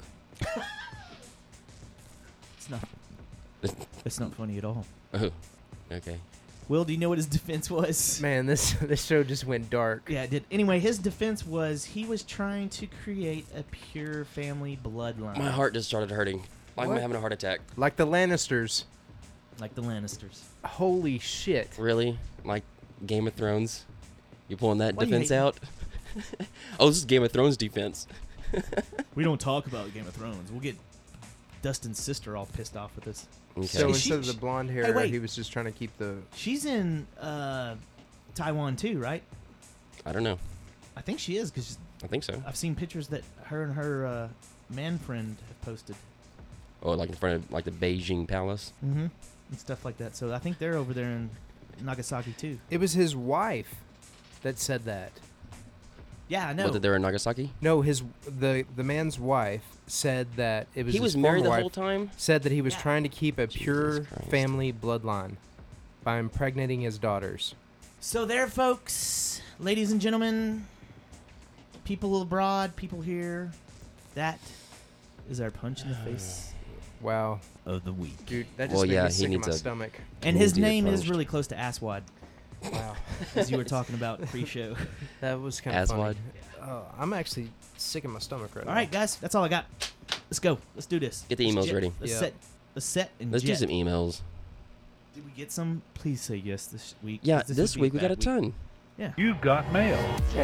It's not. It's not funny at all. Oh, okay. Will, do you know what his defense was? Man, this show just went dark. Yeah, it did. Anyway, his defense was he was trying to create a pure family bloodline. My heart just started hurting. Like I'm What? having a heart attack. Like the Lannisters. Like the Lannisters. Holy shit. Really? Like Game of Thrones? You pulling that Why do you defense hate me? out? Oh, this is Game of Thrones defense. We don't talk about Game of Thrones. We'll get Dustin's sister all pissed off with us. Okay. So Is she- instead of the blonde hair, Hey, wait. he was just trying to keep the... She's in Taiwan too, right? I don't know. I think she is because I think so. I've seen pictures that her and her man friend have posted. Oh, like in front of like the Beijing Palace. Mm-hmm. And stuff like that. So I think they're over there in Nagasaki too. It was his wife that said that. Yeah, I know. What, that they're in Nagasaki? No, the man's wife said that it was He his was married former the wife, whole time? Said that he was Yeah. trying to keep a pure Christ. family bloodline by impregnating his daughters. So there, folks, ladies and gentlemen, people abroad, people here, that is our punch in the face Wow, of the week. dude, that just Well, made yeah, me he sick in needs my a- stomach. And He his needs to get name is punished. really close to Aswad, Wow, as you were talking about pre-show. that was kind of Aswad? funny. Oh, I'm actually sick in my stomach right now. All right, guys, that's all I got. Let's go. Let's do this. Get the Let's emails jet. ready. Let's Yeah. set. Let's set and Let's jet. do some emails. Did we get some? Please say yes this week. Yeah, 'cause this would be week we got a bad ton. week. Yeah. You got mail.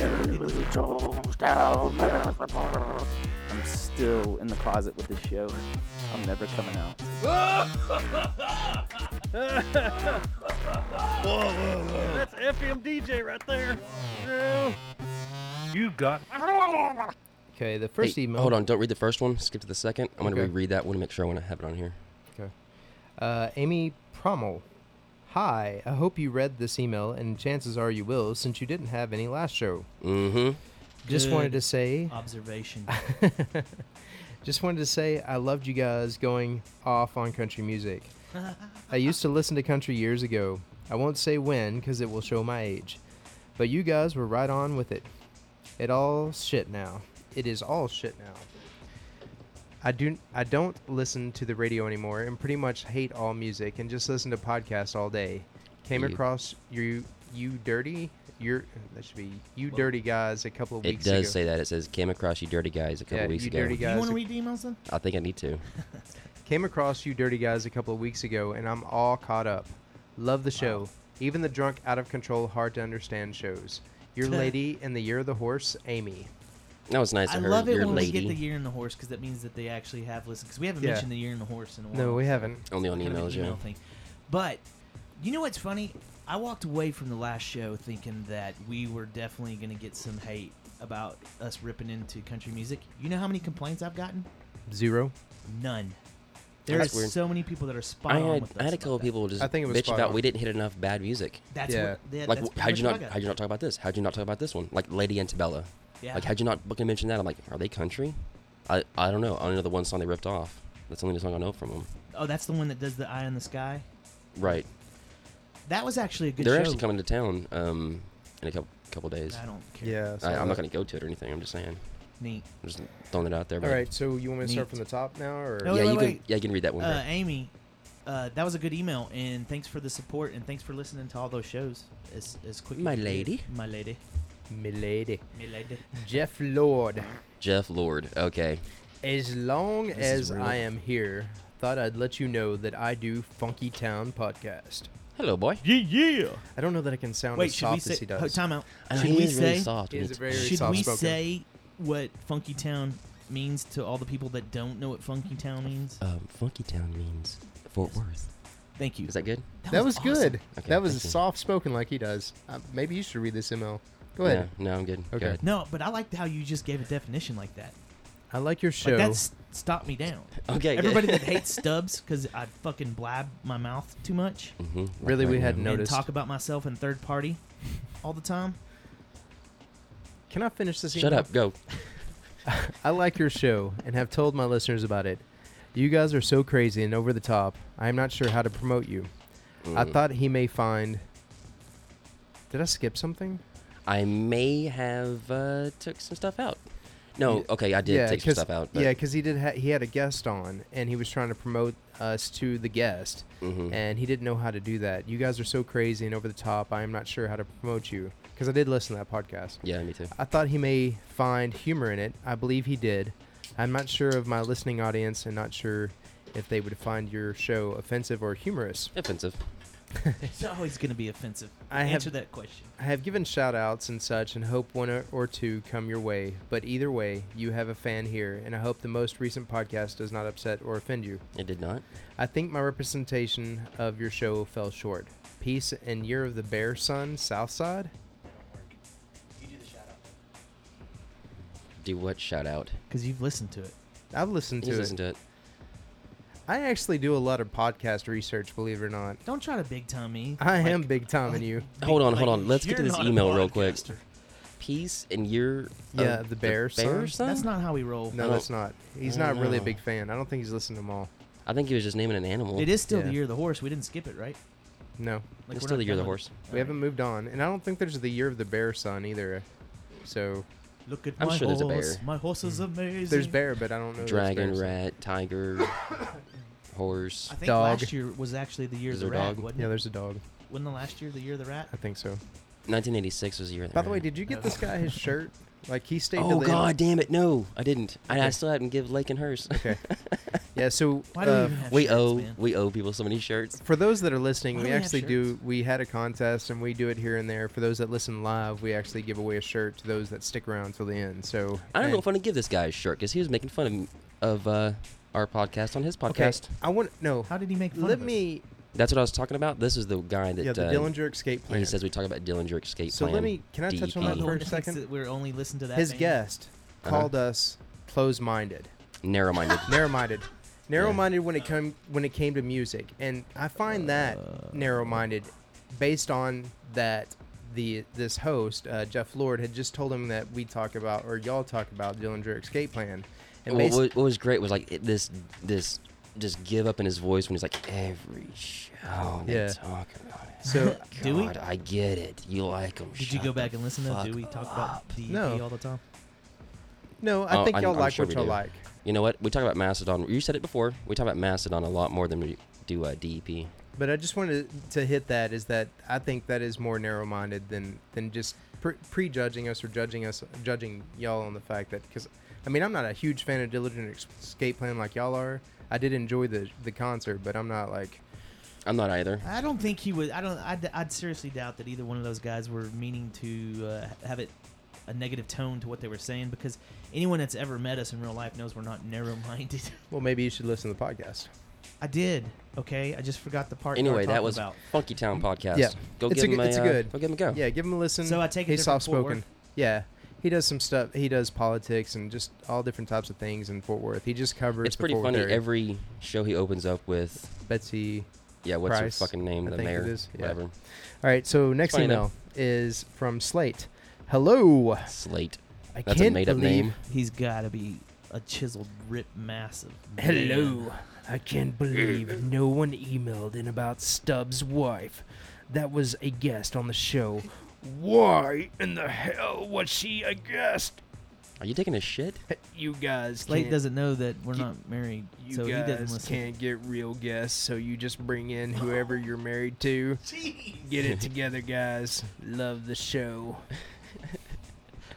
I'm still in the closet with this show. I'm never coming out. That's FM DJ right there. You got. Okay, the first Hey, email. hold on, don't read the first one. Skip to the second. I'm going to Okay. reread that one to make sure I want to have it on here. Amy Prommel. Hi, I hope you read this email, and chances are you will, since you didn't have any last show. Mm-hmm. Just wanted Good to say, observation. just wanted to say, I loved you guys going off on country music. I used to listen to country years ago. I won't say when, because it will show my age. But you guys were right on with it. It all shit now. It is all shit now. I don't listen to the radio anymore and pretty much hate all music and just listen to podcasts all day. Came You- across you dirty guys a couple of It weeks ago. does say that. It says, came across you dirty guys a couple Yeah, weeks you ago. dirty Do you guys. want to read the emails then? I think I need to. Came across you dirty guys a couple of weeks ago and I'm all caught up. Love the show. Even the drunk, out of control, hard to understand shows. Your lady in the Year of the Horse, Amy. That was nice I of her. love it Your when lady. we get the year in the horse because that means that they actually have listened. Because we haven't Yeah. mentioned the year in the horse in a while. No, we haven't. Only on Kind of an emails, yeah. email thing. But you know what's funny? I walked away from the last show thinking that we were definitely going to get some hate about us ripping into country music. You know how many complaints I've gotten? 0. None. There That's are weird. so many people that are spot I on had with us I had a about couple of that. people just I think it was bitch spot about on. we didn't hit enough bad music. That's Yeah. what. That, Like, that's pretty how'd you much not what I got. how'd you not talk about this? How'd you not talk about this one? Like Lady Antebellum. Yeah. Like, how'd you not fucking mention that? I'm like, are they country? I don't know. I only know the one song they ripped off. That's the only song I know from them. Oh, that's the one that does the Eye in the Sky. Right. That was actually a good They're show. actually coming to town in a couple days. I don't care. Yeah. I'm not going to go to it or anything. I'm just saying. Neat. I'm just throwing it out there. All but- right, so you want me to start Neat. from the top now, or No, yeah, wait, you wait. can read that one. Brett. Amy, that was a good email, and thanks for the support, and thanks for listening to all those shows as quick. My as you did. lady. My lady. Milady. My lady. Jeff Lord. Jeff Lord. Okay. As long This as is real. I am here, thought I'd let you know that I do Funky Town podcast. Hello, boy. Yeah. I don't know that I can sound Wait, as should we soft say? as he does. Time out. I know, Should he we is really say? soft. He is a very Should we soft-spoken. say what Funky Town means to all the people that don't know what Funky Town means? Funky Town means Fort Worth. Thank you. Is that good? That was awesome. good. Okay, that was thank you. soft spoken like he does. Maybe you should read this email. Go ahead. No, I'm good. Okay. Go ahead. No, but I liked how you just gave a definition like that. I like your show. Like that's stopped me down. Okay. good. Everybody that hates Stubbs because I fucking blab my mouth too much Mhm. Really, we hadn't and noticed. talk about myself in third party all the time. Can I finish this Shut email? up. Go. I like your show and have told my listeners about it. You guys are so crazy and over the top. I am not sure how to promote you. I Mm. thought he may find. Did I skip something? I may have took some stuff out. No, okay, I did take some stuff out. But Yeah, because he did. He had a guest on, and he was trying to promote us to the guest, Mhm. and he didn't know how to do that. You guys are so crazy and over the top. I am not sure how to promote you because I did listen to that podcast. Yeah, me too. I thought he may find humor in it. I believe he did. I'm not sure of my listening audience, and not sure if they would find your show offensive or humorous. Offensive. It's always going to be offensive. I have- Answer that question. I have given shout outs and such and hope one or two come your way, but either way, you have a fan here, and I hope the most recent podcast does not upset or offend you. It did not. I think my representation of your show fell short. Peace and Year of the Bear Sun, Southside? Do what? Shout out. Because you've listened to it. I've listened to Just it. listen to it. I actually do a lot of podcast research, believe it or not. Don't try to big time me. I Like, am big timing you. Hold on. like, Let's get to you're this not a email real quick. podcaster. Peace and your Yeah, the Bear Son? Son? That's not how we roll. No, I that's don't- not. He's I not don't really a know. big fan. I don't think he's listened to them all. I think he was just naming an animal. It is still Yeah. the year of the horse. We didn't skip it, right? No, Like, It's we're still not the year of the done horse. with it. we haven't moved on. And I don't think there's the Year of the Bear Son either. So Look at I'm my sure there's a horse. bear. My horse is amazing. there's bear, but I don't know. there's Dragon, bears. rat, tiger, horse. I think Dog. last year was actually the year Is of the there a rat, dog? wasn't Yeah, it? there's a dog. Wasn't the last year the year of the rat? I think so. 1986 was the year. of By the way, rat. did you get this guy his shirt? Like he stayed. Oh till the end. God, damn it! No, I didn't. I Okay. still haven't give Lake and hers. Okay. Yeah. So Why do we even have we shirts, owe man? we owe people so many shirts. for those that are listening, Why we do we have actually shirts? do. We had a contest, and we do it here and there. For those that listen live, we actually give away a shirt to those that stick around till the end. So I don't and- know if I want to give this guy a shirt because he was making fun of our podcast on his Okay. podcast. I want no. How did he make fun Let of us? me. That's what I was talking about. This is the guy that Yeah, the Dillinger Escape Plan. he says we talk about Dillinger Escape So Plan. let me. Can I touch on DEP. that The for one a that thinks second? that we're only listening to that His band? guest called us close-minded, Narrow-minded. narrow-minded when it came to music, and I find that narrow-minded based on that this host Jeff Lord had just told him that we talk about or y'all talk about Dillinger Escape Plan, and Well, what was great was like this just give up in his voice when he's like every show they Yeah. talk about it. So Do we? God, I get it. You like him. Did you go back and listen to Do we talk about DEP No. all the time? no, I Oh, think y'all I'm like sure what we y'all do. like. You know what? We talk about Mastodon. You said it before. We talk about Mastodon a lot more than we do DEP. But I just wanted to hit that is that I think that is more narrow-minded than just prejudging us or judging y'all on the fact that because I mean I'm not a huge fan of Dillinger Escape Plan like y'all are. I did enjoy the concert, but I'm not like I'm not either. I don't think he would. I'd seriously doubt that either one of those guys were meaning to have it a negative tone to what they were saying because anyone that's ever met us in real life knows we're not narrow-minded. well maybe you should listen to the podcast. I did. Okay, I just forgot the part. Anyway, we're that talking was about. Funky Town podcast. Yeah, Go it's give him it's a good. Go give him a go. Yeah, give him a listen. So I take it he's they're from Fort soft-spoken. Worth? Yeah, he does some stuff. He does politics and just all different types of things in Fort Worth. He just covers. It's the pretty Fort Worth funny. area. Every show he opens up with, Betsy. yeah, what's Price, her fucking name? I The think mayor, it is, yeah. whatever. All right, so next funny, email is from Slate. Hello. Slate. I That's a can't made-up believe- name. He's got to be a chiseled, ripped, massive. Hello. man. I can't believe no one emailed in about Stubbs' wife. That was a guest on the show. Why in the hell was she a guest? Are you taking a shit? You guys Slate can't, doesn't know that we're You- not married, you so he doesn't guys listen. can't get real guests, so you just bring in whoever you're married to. Get it together, guys. Love the show.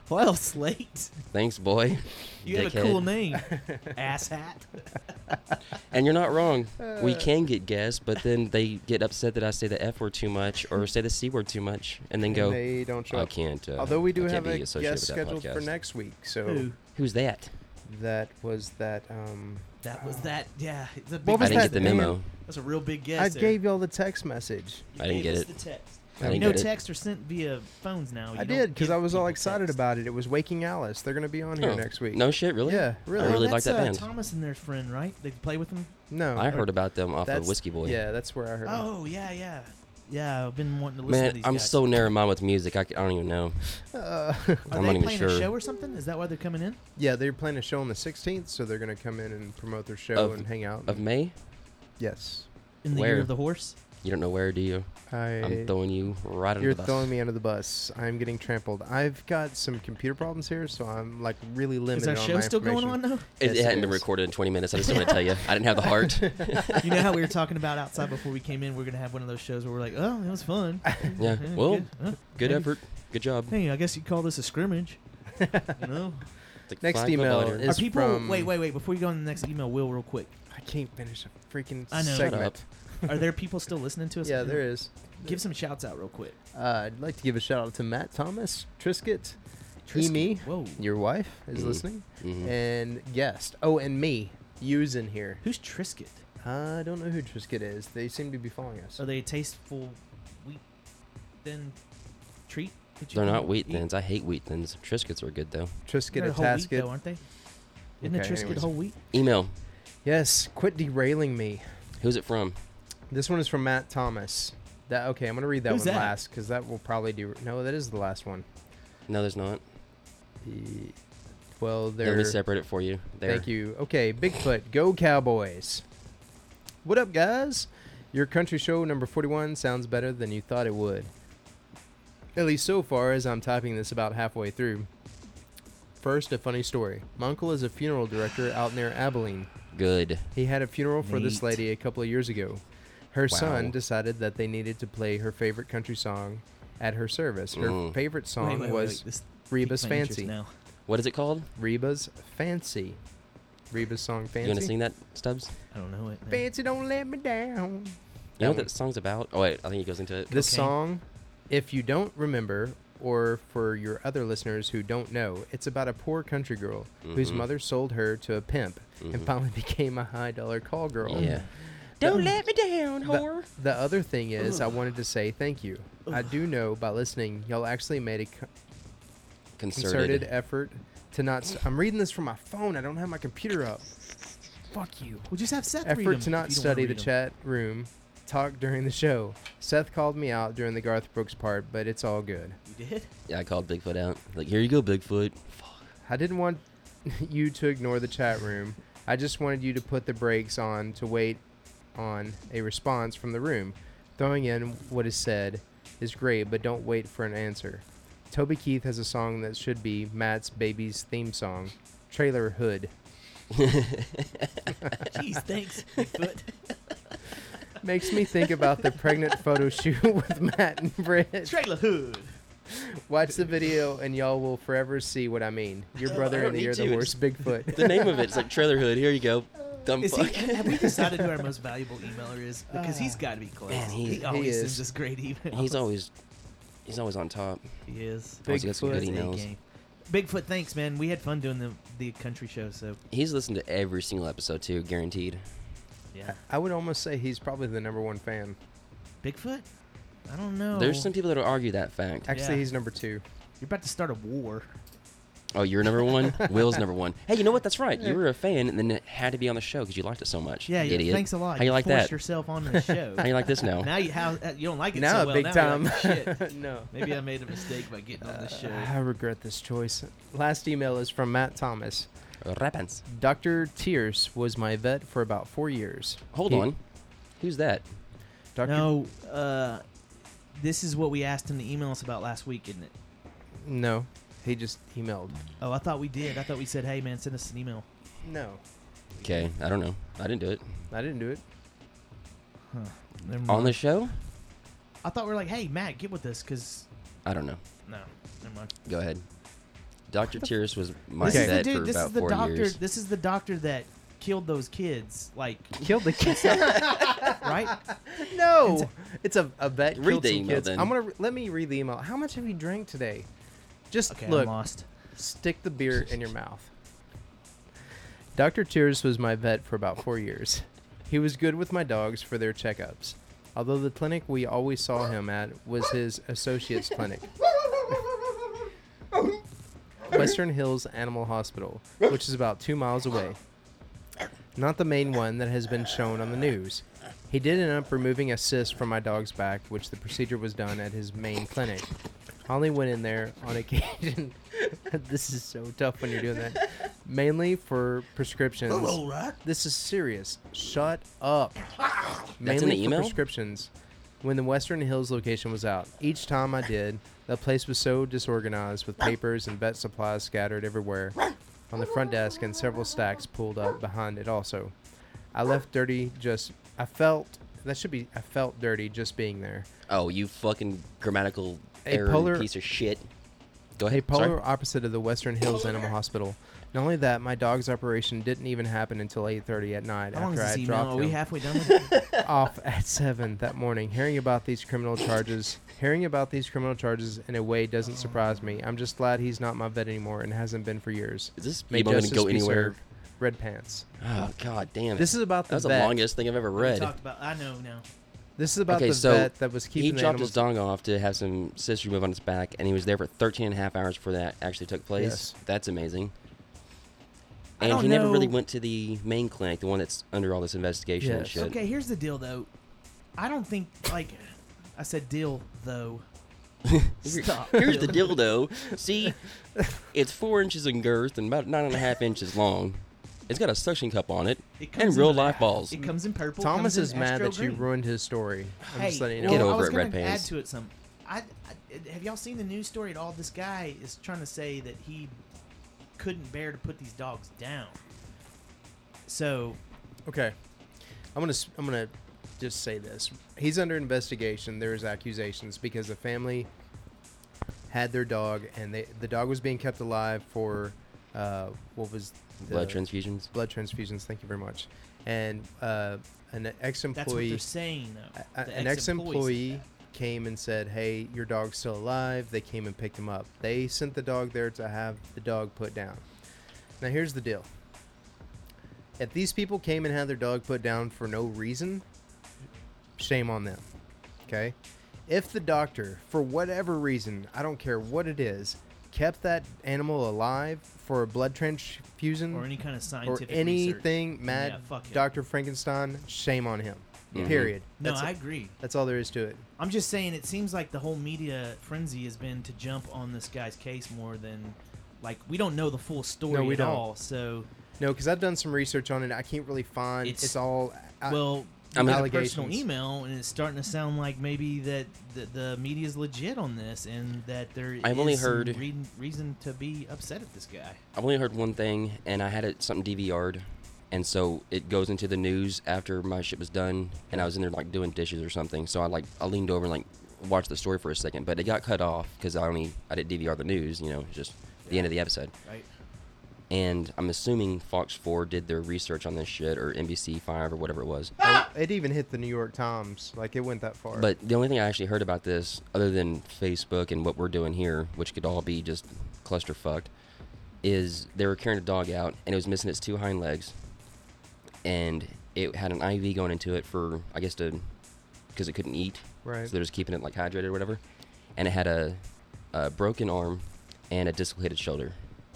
Well, Slate. Thanks, boy. You have a Dickhead. cool name. Asshat. And you're not wrong. We can get guests, but then they get upset that I say the F word too much or say the C word too much, and then go, They don't show I up. can't. Although we do I can't have a be guest associated with that scheduled for podcast. next week. So Who? Who's that? that was that. That was that. Yeah. It's a big What was I didn't that, get the memo. man? That's a real big I guess. there. gave y'all the text message. I didn't get Gave it. us the text. I didn't You know, get it. texts are sent via phones now. I You did don't because give I was all people excited text. about it. It was Waking Alice. They're going to be on here Oh, next week. No shit, really? Yeah, really. I really Oh, like that's, that band. Thomas and their friend, right? They play with them. No, I heard about them off of that's- Whiskey Boy. Yeah, that's where I heard. them. Oh yeah. I've been wanting to listen to Man, these I'm guys. so narrow minded with music. I don't even know. Are I'm they not even playing sure. a show or something? Is that why they're coming in? Yeah, they're playing a show on the 16th, so they're going to come in and promote their show and hang out. Of May? Yes. In the Where? year of the horse? You don't know where, do you? I'm throwing you right under You're the bus. throwing me under the bus. I'm getting trampled. I've got some computer problems here, so I'm like really limited Is our on show my still going information. on though? It, Yes, it hadn't been is. recorded in 20 minutes. I just want to tell you. I didn't have the heart. You know how we were talking about outside before we came in? We're gonna have one of those shows where we're like, "Oh, it was fun." Yeah. Well, good, good maybe- effort. Good job. Hey, I guess you'd call this a scrimmage. You know? Like Next 5 email football is Are people? from. Wait. Before you go on the next email, Will, real quick. I can't finish a freaking I know. Shut segment. Are there people still listening to us? Yeah, there is. Give some shouts out real quick. I'd like to give a shout out to Matt Thomas, Trisket, Trisket. Emi, Whoa. your wife is Mhm. listening, Mhm. and guest. Oh, and me. You's in here. Who's Trisket? I don't know who Trisket is. They seem to be following us. Are they a tasteful wheat thin treat? that you They're can not wheat eat? thins. I hate wheat thins. Triscuits are good, though. Trisket They're and whole wheat, Tasket. though, aren't they? Isn't Okay, a Trisket anyways. whole wheat? Email. Yes, quit derailing me. Who's it from? This one is from Matt Thomas. That okay? I'm gonna read that Who's one that? last because that will probably do. No, that is the last one. No, there's not. Well, Let me there. separate it for you. There. Thank you. Okay, Bigfoot, go Cowboys. What up, guys? Your country show number 41 sounds better than you thought it would. At least so far as I'm typing this about halfway through. First, a funny story. My uncle is a funeral director out near Abilene. Good. He had a funeral for this Neat. lady a couple of years ago. Her Wow. son decided that they needed to play her favorite country song at her service. Her Mm. favorite song Wait, was This Reba's piqued my interest Fancy. Now. What is it called? Reba's Fancy. Reba's song Fancy. You want to sing that, Stubbs? I don't know it. man. Fancy, don't let me down. You know That what one. that song's about? Oh, wait. I think he goes into it. This Okay. song, if you don't remember, or for your other listeners who don't know, it's about a poor country girl whose Mhm. mother sold her to a pimp and Mhm. finally became a high-dollar call girl. Yeah. Don't let me down, The other thing is, I wanted to say thank you. I do know by listening, y'all actually made a concerted effort to not. I'm reading this from my phone. I don't have my computer up. Fuck you. We'll just have Seth read Effort them to not if you don't study wanna the read 'em. chat room, talk during the show. Seth called me out during the Garth Brooks part, but it's all good. You did? Yeah, I called Bigfoot out. Like, here you go, Bigfoot. I didn't want you to ignore the chat room. I just wanted you to put the brakes on to wait on a response from the room. Throwing in what is said is great, but don't wait for an answer. Toby Keith has a song that should be Matt's Baby's theme song, Trailer Hood. Jeez, thanks, Bigfoot. Makes me think about the pregnant photo shoot with Matt and Britt. Trailer Hood. Watch the video and y'all will forever see what I mean. Your brother in the Me year of the too. horse, Bigfoot. The name of it's like Trailer Hood. Here you go. Dumb Is fuck. he, have we decided who our most valuable emailer is? Because he's got to be close. Man, he he always is. sends us great emails. He's always on top. He is. Always got some good Bigfoot. emails. A-game. Bigfoot, thanks, man. We had fun doing the country show, so He's listened to every single episode too, guaranteed. yeah. I would almost say he's probably the number one fan. Bigfoot? I don't know. There's some people that will argue that fact. Actually, Yeah. he's number 2. You're about to start a war. Oh, you're number one. Will's number one. Hey, you know what? That's right. You were a fan, and then it had to be on the show because you liked it so much. Yeah, idiot. thanks a lot. How you like forced that? yourself on the show. How you like this now? Now you don't like it Now so well. big now time. You're like, shit. No. Maybe I made a mistake by getting on this show. I regret this choice. Last email is from Matt Thomas. Rappins. Dr. Tierce was my vet for about 4 years. Hold He- on. Who's that? Dr. No, this is what we asked him to email us about last week, isn't it? No, he just emailed. Oh, I thought we did. I thought we said, hey, man, send us an email. No, Okay, I don't know. I didn't do it. I didn't do it. Huh. Never On mind. the show? I thought we were like, hey, Matt, get with us, because... I don't know. No, never mind. Go ahead. Dr. Tyrus was my This is the vet dude. for This about is the 4 doctor. years. This is the doctor that killed those kids. Like Killed the kids. right? No, it's a vet Read killed the some email, kids. then. Let me read the email. How much have you drank today? Just Okay, look. I'm lost. Stick the beer in your mouth. Dr. Tyrus was my vet for about 4 years. He was good with my dogs for their checkups, although the clinic we always saw him at was his associate's clinic, Western Hills Animal Hospital, which is about 2 miles away. Not the main one that has been shown on the news. He did end up removing a cyst from my dog's back, which the procedure was done at his main clinic. Holly went in there on occasion. This is so tough when you're doing that. Mainly for prescriptions. Hello, right? This is serious. Shut up. That's in Mainly the for email? prescriptions. When the Western Hills location was out, each time I did, the place was so disorganized with papers and vet supplies scattered everywhere on the front desk and several stacks pulled up behind it also. I felt dirty just being there. Oh, you fucking grammatical A error polar- piece of shit. Go A ahead. polar Sorry. opposite of the Western Hills Animal Hospital. Not only that, my dog's operation didn't even happen until 8:30 at night How long after is I this had email? dropped Are we him halfway done with it? off at 7 that morning. Hearing about these criminal charges in a way doesn't surprise me. I'm just glad he's not my vet anymore and hasn't been for years. Is this May email going to justice go be anywhere? served. Red pants. Oh, god damn it. This is about the That's the vet. longest thing I've ever We read. talked about. I know now. This is about Okay, the so vet that was he keeping the dropped animals. his dog off to have some cyst removed on his back, and he was there for 13 and a half hours before that actually took place. Yes. That's amazing. I And don't he never really know- went to the main clinic, the one that's under all this investigation and Yes. shit. Okay, here's the deal, though. I don't think like I said, deal though. Stop. Here's the dildo. See, it's 4 inches in girth and about 9.5 inches long. It's got a suction cup on it It and comes real in- life balls. It comes in purple. Thomas comes is in mad astro that you green. ruined his story. I'm just letting you know. well, Get I over was it, Red gonna Pants. add to it some. Have y'all seen the news story at all? This guy is trying to say that he couldn't bear to put these dogs down. So Okay, I'm gonna just say this. He's under investigation. There's accusations because the family had their dog, and the dog was being kept alive for what was the Blood transfusions. Blood transfusions. Thank you very much. And an ex-employee. that's what they're saying, though. The An ex-employee ex-employee said came and said, "Hey, your dog's still alive." They came and picked him up. They sent the dog there to have the dog put down. Now here's the deal. If these people came and had their dog put down for no reason, shame on them. Okay? If the doctor, for whatever reason, I don't care what it is, kept that animal alive for a blood transfusion or any kind of or scientific anything, research, mad yeah, fuck it. Dr. Frankenstein, shame on him. Mhm. Period. No, That's I it. agree. That's all there is to it. I'm just saying, it seems like the whole media frenzy has been to jump on this guy's case more than, like, we don't know the full story No, we at don't. all. So, No, because I've done some research on it. I can't really find. It's all well, I mean- you got a allegations. personal email, and it's starting to sound like maybe that the media is legit on this, and that there I've is only some heard- reason to be upset at this guy. I've only heard one thing, and I had it something DVR'd, and so it goes into the news after my shit was done, and I was in there like doing dishes or something. So I leaned over and like watched the story for a second, but it got cut off because I didn't DVR the news. You know, just the end of the episode. Right. And I'm assuming Fox 4 did their research on this shit, or NBC 5 or whatever it was. It even hit the New York Times. Like, it went that far. But the only thing I actually heard about this, other than Facebook and what we're doing here, which could all be just clusterfucked, is they were carrying a dog out, and it was missing its 2 hind legs, and it had an IV going into it for, I guess, because it couldn't eat. Right. So they're just keeping it like hydrated or whatever. And it had a broken arm and a dislocated shoulder.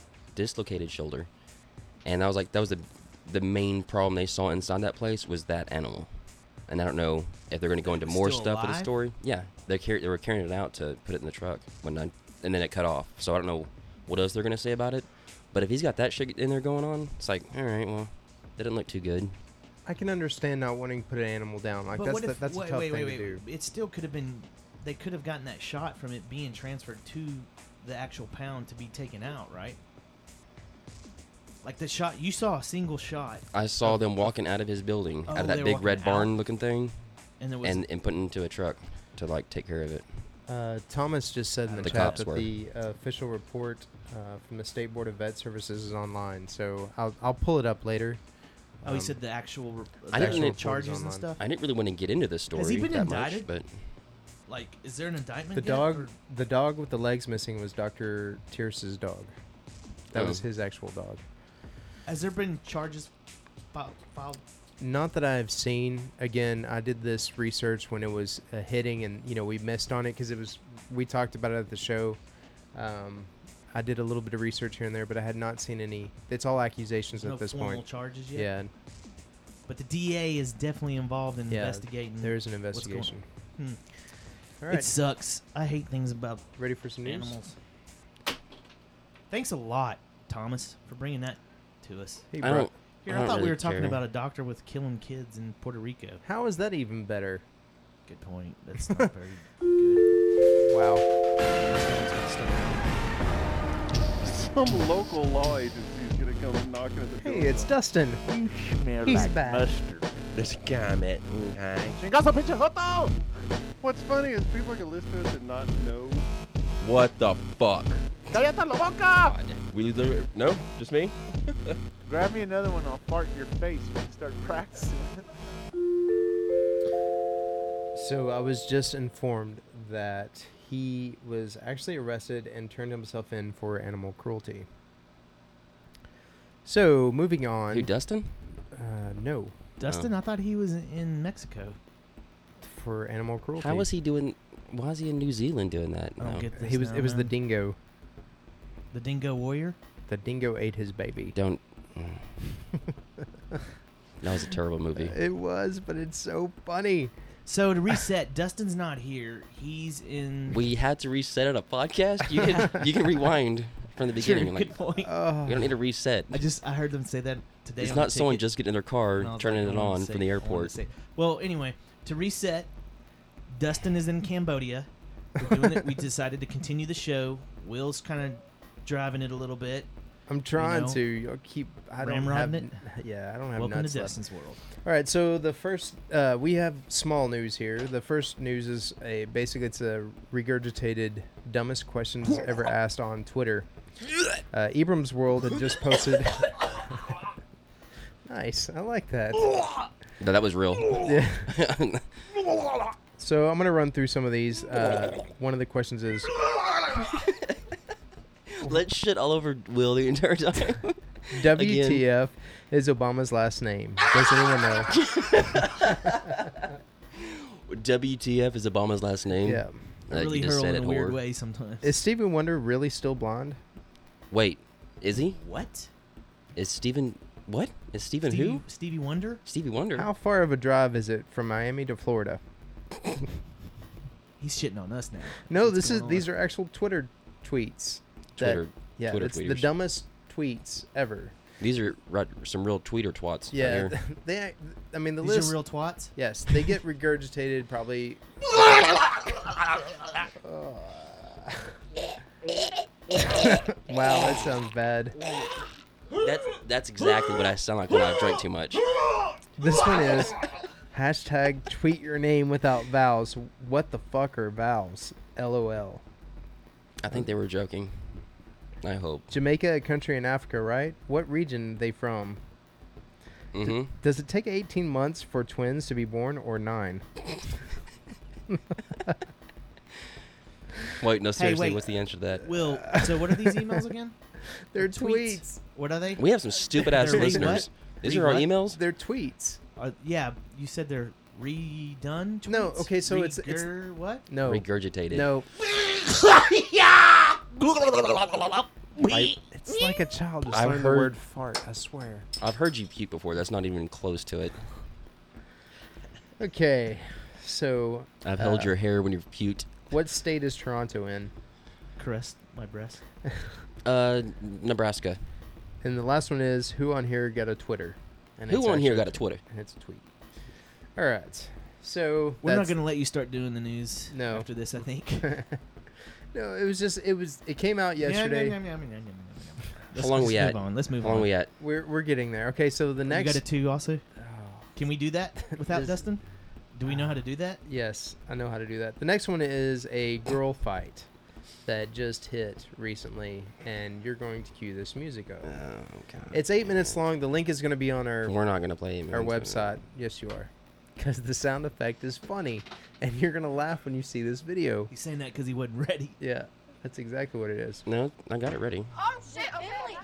And that was the main problem they saw inside that place was that animal. And I don't know if they're going to go into more Still stuff with the alive? story. Yeah, they were carrying it out to put it in the truck and then it cut off. So I don't know what else they're going to say about it. But if he's got that shit in there going on, it's like, all right, well, that didn't look too good. I can understand not wanting to put an animal down. Like, But that's what if, that's a wait, tough wait, thing wait, to do. It still could have been. They could have gotten that shot from it being transferred to the actual pound to be taken out, right? Like the shot you saw, a single shot, I saw them walking out of his building, out Oh, of they that were big walking red barn out? looking thing, and there was and putting it into a truck to like take care of it. Thomas just said in the The chat cops that were. the official report from the State Board of Vet Services is online, so I'll pull it up later. Oh, he said the actual, I the didn't actual charges and stuff. I didn't really want to get into this story. Has he been that indicted? Much, but Like, is there an indictment? The yet, dog, or- the dog with the legs missing was Dr. Tierce's dog. That Oh. was his actual dog. Has there been charges filed? Not that I've seen. Again, I did this research when it was hitting, and we missed on it because we talked about it at the show. I did a little bit of research here and there, but I had not seen any. It's all accusations No at this formal point. charges yet? Yeah. But the DA is definitely involved in investigating. There's an what's going investigation. on. All right. It sucks. I hate things about Ready for some news? animals. Thanks a lot, Thomas, for bringing that to us. Hey, I don't. Here, I I don't thought we really were talking care. about a doctor with killing kids in Puerto Rico. How is that even better? Good point. That's not very good. Wow. Some local law agency is gonna come knocking at the door. Hey, it's Dustin. You smell He's like back. mustard. There's a guy met. Hi. Chingazo pinche joto! What's funny is people are gonna listen to us and not know. What the fuck? Cállate la boca! We literally, no, just me. Grab me another one, I'll fart in your face when you start practicing. So I was just informed that he was actually arrested and turned himself in for animal cruelty. So moving on. Who, Dustin? No. Dustin, I thought he was in Mexico. For animal cruelty. How was he doing? Why is he in New Zealand doing that? I don't get this. He was. now, It was the man. dingo. The dingo warrior. The dingo ate his baby. Don't. That was a terrible movie. It was, but it's so funny. So to reset, Dustin's not here. He's in. We had to reset it a podcast. You can rewind from the Sure, beginning. good point. You don't need to reset. I heard them say that today. It's on not the someone ticket. just getting in their car, And I was turning like, it I wanted on to from say- the I wanted to airport. say- Well, anyway, to reset, Dustin is in Cambodia. We're doing it. We decided to continue the show. Will's kind of driving it a little bit. I'm trying know, to. You'll keep. I don't ramrodding have. it? Yeah, I don't have Welcome nuts to left. Dustin's world. All right, so the first we have small news here. The first news is basically it's a regurgitated dumbest questions ever asked on Twitter. Ibram's World had just posted. Nice, I like that. No, that was real. Yeah. So I'm gonna run through some of these. One of the questions is. Let shit all over Will the entire time. WTF is Obama's last name? Does anyone know? WTF is Obama's last name? Yeah. I really you just hurl said in a it, weird whore. way sometimes. Is Stevie Wonder really still blonde? Wait, is he? What? Is Steven... What? Is Steven who? Stevie Wonder? Stevie Wonder. How far of a drive is it from Miami to Florida? He's shitting on us now. No, What's this is going on? these are actual Twitter tweets. Twitter- yeah, Twitter it's the tweeters. dumbest tweets ever. These are some real tweeter twats. Yeah, Right here. they. I mean, the These list. are real twats? Yes, they get regurgitated probably. Wow, that sounds bad. That's exactly what I sound like when I drink too much. This one is hashtag tweet your name without vowels. What the fuck are vowels? LOL. I think they were joking. I hope. Jamaica, a country in Africa, right? What region they from? Mhm. Does it take 18 months for twins to be born or 9? Wait, no, Hey, seriously, wait. what's the answer to that? Will, so what are these emails again? They're tweets. What are they? We have some stupid ass They're listeners. what? These are our What? emails? They're tweets. Yeah, you said they're redone tweets? No, okay, so it's what? No. Regurgitated. No. It's like a child just I've learned the heard- word fart, I swear. I've heard you puke before. That's not even close to it. Okay, so... I've held your hair when you've puked. What state is Toronto in? Caress my breast. Nebraska. And the last one is, who on here got a Twitter? And Who it's on here actually got a Twitter? And it's a tweet. All right, so... We're not that's- going to let you start doing the news No. after this, I think. No, it came out yesterday. How long we at? Let's move How long on. we at? We're getting there. Okay, so the next... You got a 2 also? Can we do that without This- Dustin? Do we know how to do that? Yes, I know how to do that. The next one is a girl fight that just hit recently, and you're going to cue this music up. Oh, God. It's 8 minutes long. The link is going to be on our We're not going to play our website. Yes, you are. Because the sound effect is funny, and you're going to laugh when you see this video. He's saying that because he wasn't ready. Yeah, that's exactly what it is. No, I got it ready. Oh, shit, okay.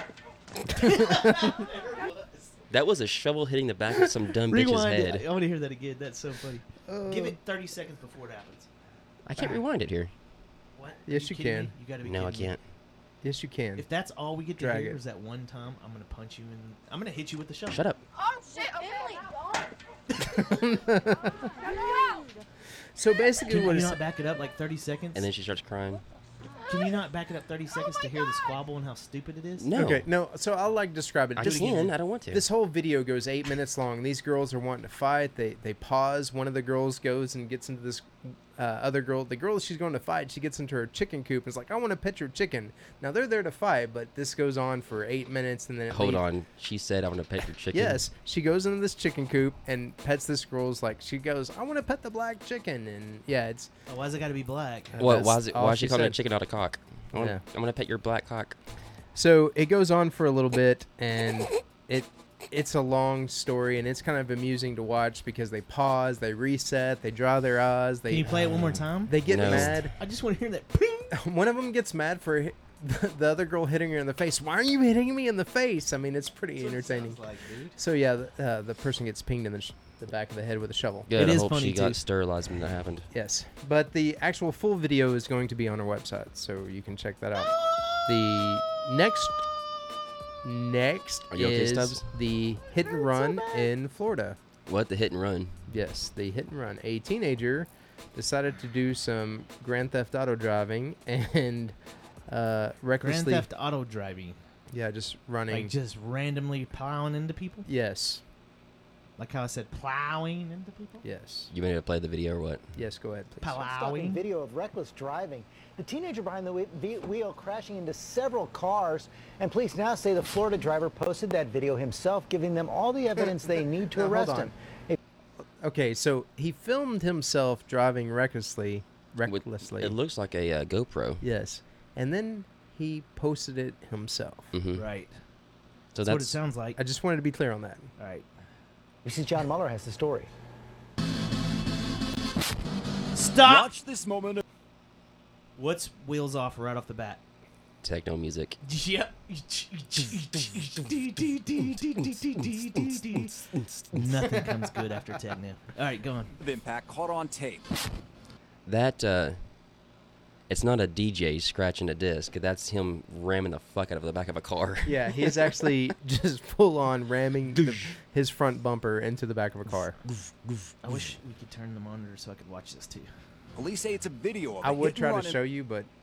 That was a shovel hitting the back of some dumb bitch's Rewind head. it. I want to hear that again. That's so funny. Give it 30 seconds before it happens. I can't rewind it here. What? Yes, you kidding can. me? You gotta be No, I kidding me. can't. Yes, you can. If that's all we get to Drag hear it. is that one time, I'm gonna punch you and I'm gonna hit you with the shovel. Shut up. Oh, shit, okay. So basically, Can what you it's not back it up like 30 seconds? And then she starts crying. Can you not back it up 30 seconds to hear the squabble and how stupid it is? No. Okay, no. So I'll describe it. I Just can. I don't want to. This whole video goes 8 minutes long. These girls are wanting to fight. They pause. One of the girls goes and gets into this other girl. The girl she's going to fight, she gets into her chicken coop and is like, I want to pet your chicken. Now they're there to fight, but this goes on for 8 minutes and then it Hold leaves. on. She said, I want to pet your chicken. Yes, she goes into this chicken coop and pets this girl's she goes, I want to pet the black chicken, and yeah, it's. Oh, why's it gotta be black? What? Why that's is all she calling a said. chicken not a cock? I'm Yeah. gonna pet your black cock. So it goes on for a little bit, and it's a long story, and it's kind of amusing to watch because they pause, they reset, they dry their eyes. Can you play it one more time? They get No. mad. I just want to hear that. Ping! One of them gets mad for the other girl hitting her in the face. Why are you hitting me in the face? I mean, it's pretty entertaining. So yeah, the person gets pinged in the back of the head with a shovel. Good. It I is hope funny, she got too. sterilized when that happened. Yes, but the actual full video is going to be on our website, so you can check that out. The next Are you okay, is Stubbs? the hit and run in Florida. What? The hit and run? Yes, the hit and run. A teenager decided to do some Grand Theft Auto driving and Grand recklessly. Theft Auto driving. Yeah, just running. Like just randomly plowing into people? Yes. Like how I said plowing into people? Yes. You ready to play the video or what? Yes, go ahead, please. Plowing. Stalking video of reckless driving. The teenager behind the wheel crashing into several cars, and police now say the Florida driver posted that video himself, giving them all the evidence they need to Now, hold arrest on. him. Okay, so he filmed himself driving recklessly. It looks like a GoPro. Yes, and then he posted it himself. Mm-hmm. Right. So That's what it sounds like. I just wanted to be clear on that. All right. ABC John Mueller has the story. Stop! Watch this moment. What's wheels off right off the bat? Techno music. Yep. Nothing comes good after techno. All right, go on. The impact caught on tape. That it's not a DJ scratching a disc. That's him ramming the fuck out of the back of a car. Yeah, he's actually just full on ramming his front bumper into the back of a car. I wish we could turn the monitor so I could watch this too. Police say it's a video of I a would hit and try run to show you, but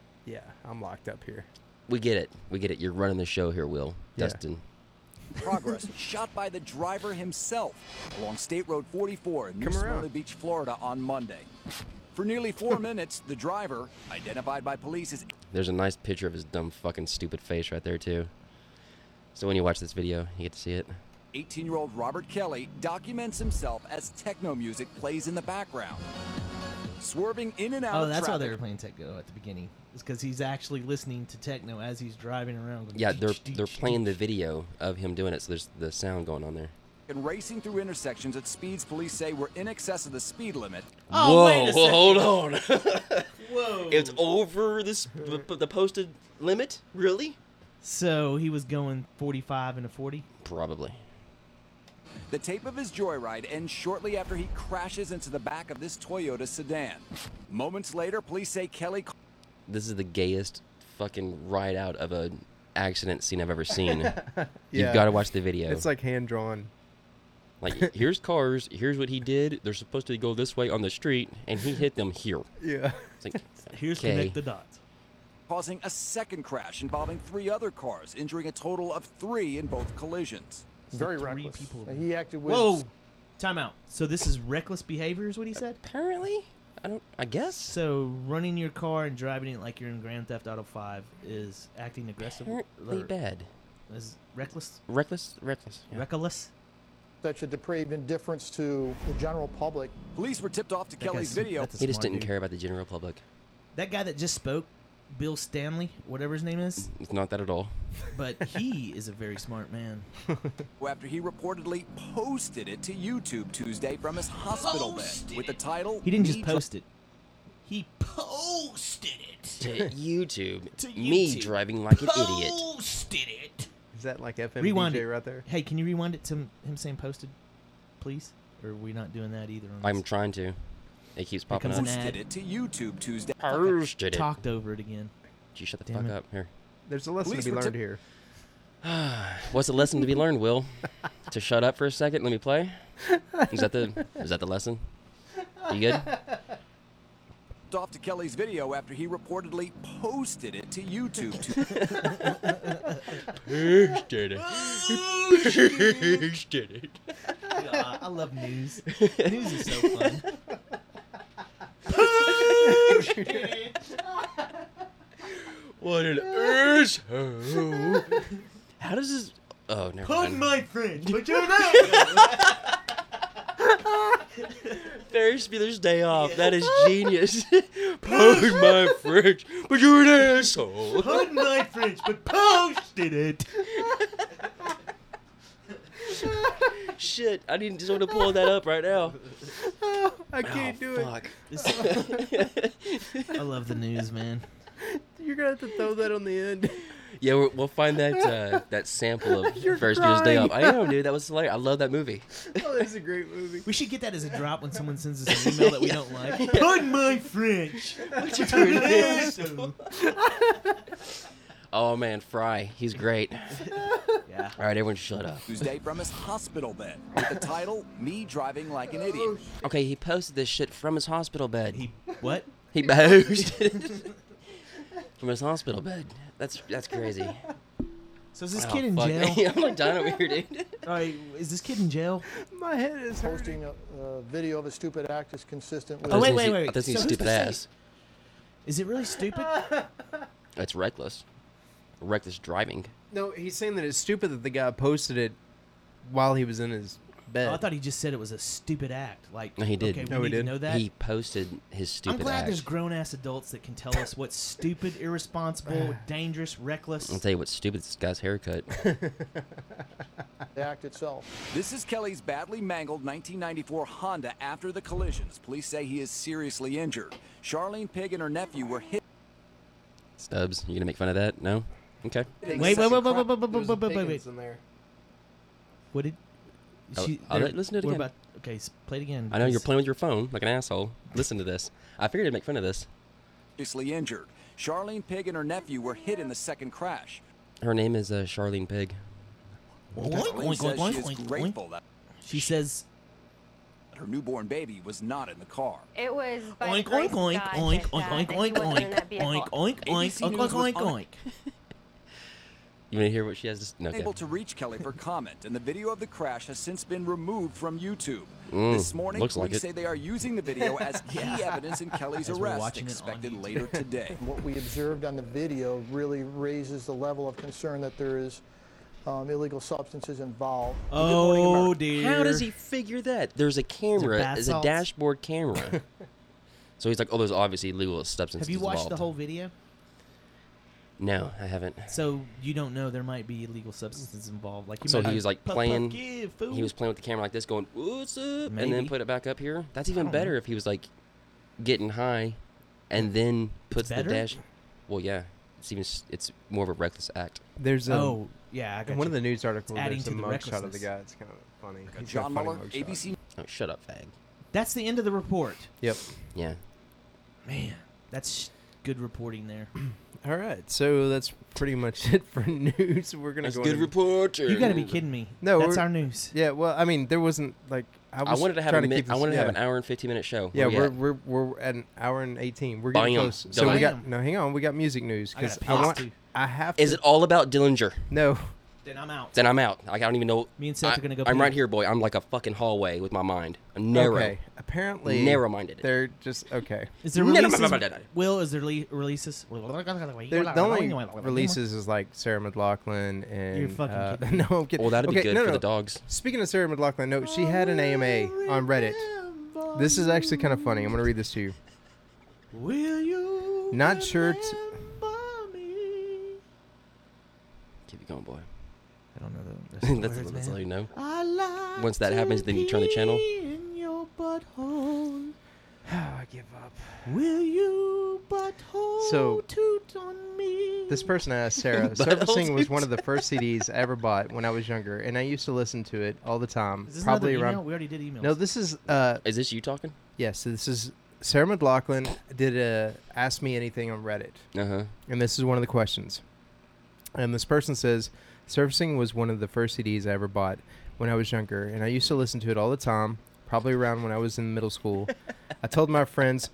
I'm locked up here. We get it. We get it. You're running the show here, Will. Yeah. Dustin. progress shot by the driver himself along State Road 44 in New Come around. Smyrna Beach, Florida on Monday. For nearly 4 minutes, the driver, identified by police as There's a nice picture of his dumb fucking stupid face right there too. So when you watch this video, you get to see it. 18-year-old Robert Kelly documents himself as techno music plays in the background. Swerving in and out Oh, of that's why they traffic. were playing techno at the beginning. It's because he's actually listening to techno as he's driving around. going, Yeah, they're playing the video of him doing it, so there's the sound going on there. And racing through intersections at speeds police say were in excess of the speed limit. Oh, Whoa, wait a second. hold on. Whoa. It's over the posted limit? Really? So he was going 45 and a 40? Probably. The tape of his joyride ends shortly after he crashes into the back of this Toyota sedan. Moments later, police say Kelly... This is the gayest fucking ride out of an accident scene I've ever seen. You've got to watch the video. It's like hand drawn. Like, here's cars, here's what he did. They're supposed to go this way on the street, and he hit them here. Yeah. It's like, Here's okay. connect the dots. Causing a second crash involving 3 other cars, injuring a total of 3 in both collisions. Very Three reckless. people. He acted with. Whoa! Time out. So this is reckless behavior is what he said? Apparently. I guess. So running your car and driving it like you're in Grand Theft Auto 5 is acting aggressive? Apparently or bad. Is reckless? Reckless? Yeah. Reckless? such a depraved indifference to the general public. Police were tipped off to Kelly's video. He just didn't care about the general public. That guy that just spoke, Bill Stanley, whatever his name is. It's not that at all. But he is a very smart man. After he reportedly posted it to YouTube Tuesday from his hospital bed with the title. He didn't just post it. He posted it To YouTube. To Me YouTube. driving like an idiot. Posted it. Is that like FM Rewind DJ it right there? Hey, can you rewind it to him saying posted, please? Or are we not doing that either? On I'm this? trying to. It keeps popping comes up. an ad. Posted it to YouTube Tuesday. Posted it. Talked over it again. You shut the Damn fuck it. up. Here. There's a lesson to be learned here. What's the lesson to be learned, Will? To shut up for a second. Let me play. Is that the lesson? You good? Off to Kelly's video after he reportedly posted it to YouTube. Posted it. Posted it. I love news. News is so fun. What an asshole. How does this... Oh, never mind. my French, but you're not. Ferris Bueller's Day Off. That is genius. Pardon my French, but you're an asshole. Pardon my French, but posted it. Shit, I didn't just want to pull that up right now. I can't do Fuck. I love the news, man. it. You're gonna have to throw that on the end. Yeah, we'll find that that sample of You're Ferris Bueller's Day crying. Off. I am, dude. That was hilarious. I love that movie. Oh, that's a great movie. We should get that as a drop when someone sends us an email that we don't like. Pardon my French. But you're an asshole. Oh man, Fry. He's great. Yeah. All right, everyone shut up. Tuesday from his hospital bed with the title "Me Driving Like an Idiot." Okay, he posted this shit from his hospital bed. What? He posted it from his hospital bed. That's crazy. So is this Oh, kid in fuck. jail? I'm like dying over here, dude. All right, is this kid in jail? My head is Posting a video of a stupid act is consistent with. Oh, wait. I thought So he's who's stupid to say- ass. Is it really stupid? It's reckless. Reckless driving. No, he's saying that it's stupid that the guy posted it while he was in his bed. Oh, I thought he just said it was a stupid act. Like, No, he did. Okay, we No, he need to did. know that. He posted his I'm stupid glad act. there's grown-ass adults that can tell us what's stupid, irresponsible, dangerous, reckless. I'll tell you what's stupid. This guy's haircut. The act itself. This is Kelly's badly mangled 1994 Honda after the collisions. Police say he is seriously injured. Charlene Pig and her nephew were hit. Stubbs, you gonna make fun of that? No? Okay. Wait. There's a Wait. Pickens in there. What did I'll listen to it we're again. about- okay, play it again. I know you're because- playing with your phone like an asshole. Listen to this. I figured I'd make fun of this. Seriously injured. Charlene Pig and her nephew were hit in the second crash. Her name is Charlene Pig. Charlene says she is grateful that She says her newborn baby was not in the car. It was by oink the grace oink of oink God oink that, oink that oink he oink wasn't in that oink vehicle. oink oink ABC oink News oink was oink oink. You want to hear what she has to no, okay. Unable to reach Kelly for comment, and the video of the crash has since been removed from YouTube. Mm, This morning, looks like police it. say they are using the video as key evidence in Kelly's As we're arrest, watching it on expected YouTube. later today. What we observed on the video really raises the level of concern that there is illegal substances involved. Oh dear. How does he figure that? There's a camera. bath There's a salts? dashboard camera. So he's like, oh, there's obviously illegal substances Have you watched involved. the whole video? No, I haven't. So you don't know there might be illegal substances involved. Like you So might he was like puff, playing. Puff, give, fool. He was playing with the camera like this, going "What's up?" and Maybe. then put it back up here. That's even don't better know. if he was like getting high, and then puts the better? dash. Well, yeah, it's more of a reckless act. There's Oh yeah, I got in one you. of the news articles. adding There's a to the mugshot of the recklessness. guy. It's kind of funny. He's John got a funny Mueller, mugshot. ABC. Oh, shut up, fag. That's the end of the report. Yep. Yeah. Man, that's good reporting there. All right, so that's pretty much it for news. We're gonna That's go good into- reporting. You got to be kidding me. No, that's we're- our news. Yeah, well, I mean, there wasn't like I wanted to have trying a keep I this- wanted to have yeah. an hour and 15-minute show. Yeah, Where we at? we're at an hour and 18. We're getting Bam. close. So we Bam. got no. Hang on, we got music news I gotta because piss, too. I have. To, Is it all about Dillinger? No, Then I'm out. Then I'm out. I don't even know. Me and Seth are gonna go. I'm pee. right here, boy. I'm like a fucking hallway with my mind. I'm narrow. Okay. Apparently, narrow-minded. They're just okay. Is there releases? Will, is there releases? The only releases is like Sarah McLachlan and You're fucking kidding me. no, I'm kidding. Well, that'd be Okay, good no, for no. the dogs. Speaking of Sarah McLachlan, no, she had an AMA on Reddit. This is actually kind of funny. I'm gonna read this to you. Will you? Not sure. Keep it going, boy. I don't know That's all you know. I like Once that happens, then you turn the channel. in your butthole. I give up. Will you butthole So, toot on me? This person asked Sarah. Surfacing was one of the first CDs I ever bought when I was younger, and I used to listen to it all the time. Is this probably another around. email? We already did emails. No, this is. Is this you talking? Yes, so this is Sarah McLachlan did a Ask Me Anything on Reddit. Uh-huh. And this is one of the questions. And this person says, Surfacing was one of the first CDs I ever bought when I was younger, and I used to listen to it all the time, probably around when I was in middle school. I told my friends...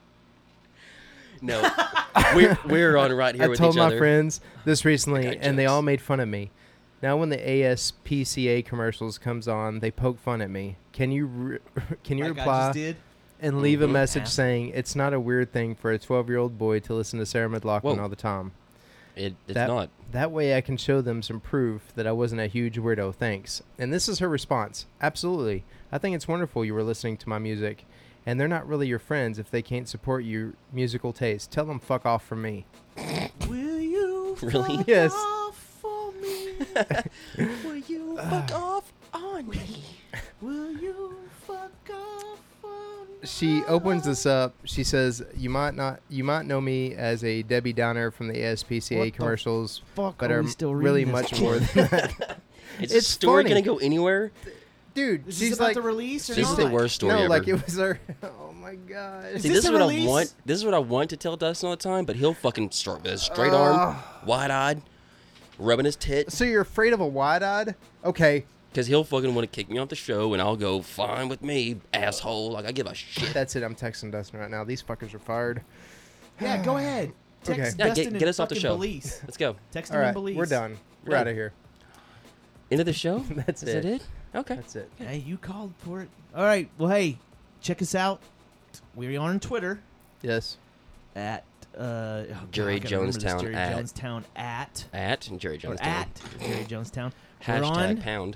No, we're on right here with each other. I told my friends this recently, and they all made fun of me. Now when the ASPCA commercials comes on, they poke fun at me. Can you Like I reply just did? and leave a message Yeah. saying it's not a weird thing for a 12-year-old boy to listen to Sarah McLachlan all the time? It's not. That way I can show them some proof that I wasn't a huge weirdo. Thanks. And this is her response. Absolutely. I think it's wonderful you were listening to my music. And they're not really your friends if they can't support your musical taste. Tell them fuck off from me. Will you Really? fuck Yes. off for me? Will you fuck off on me? Will you fuck off on me? She opens this up. She says, "You might know me as a Debbie Downer from the ASPCA What the commercials, fuck but are are we still really reading this much more than that." Is this story funny. gonna go anywhere? Dude, Is she's this about like the release or This not? is the worst story no, ever. like it was her. Oh my god. See, this is what I want. This is what I want to tell Dustin all the time, but he'll fucking start with a straight arm, wide-eyed, rubbing his tit. So you're afraid of a wide-eyed? Okay. Because he'll fucking want to kick me off the show, and I'll go, fine with me, asshole. Like, I give a shit. That's it. I'm texting Dustin right now. These fuckers are fired. Yeah, go ahead. Text Yeah, Dustin get us off the fucking show. Belize. Let's go. Text All him in right, Belize. we're done. We're Done. out of here. End of the show? That's Is it. that it? Okay. That's it. Hey, you called for it. All right. Well, hey, check us out. We are on Twitter Yes. at Jerry I gotta remember this, Jonestown Jerry at- Jonestown at At Jerry or Jonestown. at Jerry Jonestown. We're Hashtag on pound.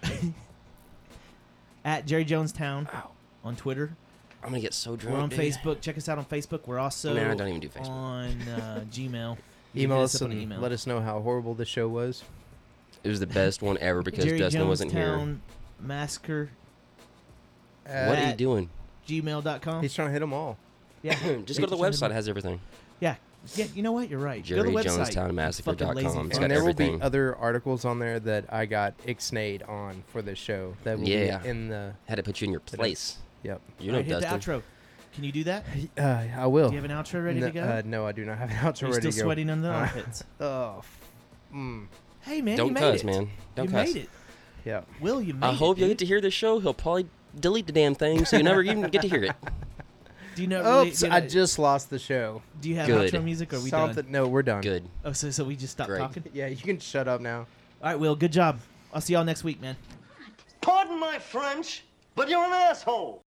at Jerry Jonestown on Twitter. I'm going to get so drunk. We're on dude. Facebook. Check us out on Facebook. We're also Man, I don't even do Facebook. on Gmail. You can Email hit us up on and email. let us know how horrible the show was. It was the best one ever because Jerry Dustin wasn't here. Jonestown Massacre What are you at doing? gmail.com. He's trying to hit them all. Yeah. Just go to the website. It has everything. Yeah. Yeah, you know what? You're right. Go to the website. JerryJonestownMassacre.com. Fucking lazy It's fuck. got And there will everything. be other articles on there that I got ixnayed on for this show. That will Yeah. be in the. Had to put you in your place. Yep. You know, All right, hit Dustin. the outro. Can you do that? I will. Do you have an outro ready no, to go? No, I do not have an outro Are you ready still to go. sweating under the armpits? Hey, man, Don't you made cuss, it. man. Don't you cuss. made it. Yeah. Will, you made I it. hope you dude. get to hear this show. He'll probably delete the damn thing, so you never even get to hear it. Do you know? Really, Oops, I just lost the show. Do you have Good. outro music? Or are we Something. done? No, we're done. Good. Oh, so we just stopped Great. talking? Yeah, you can shut up now. All right, Will. Good job. I'll see y'all next week, man. Pardon my French, but you're an asshole.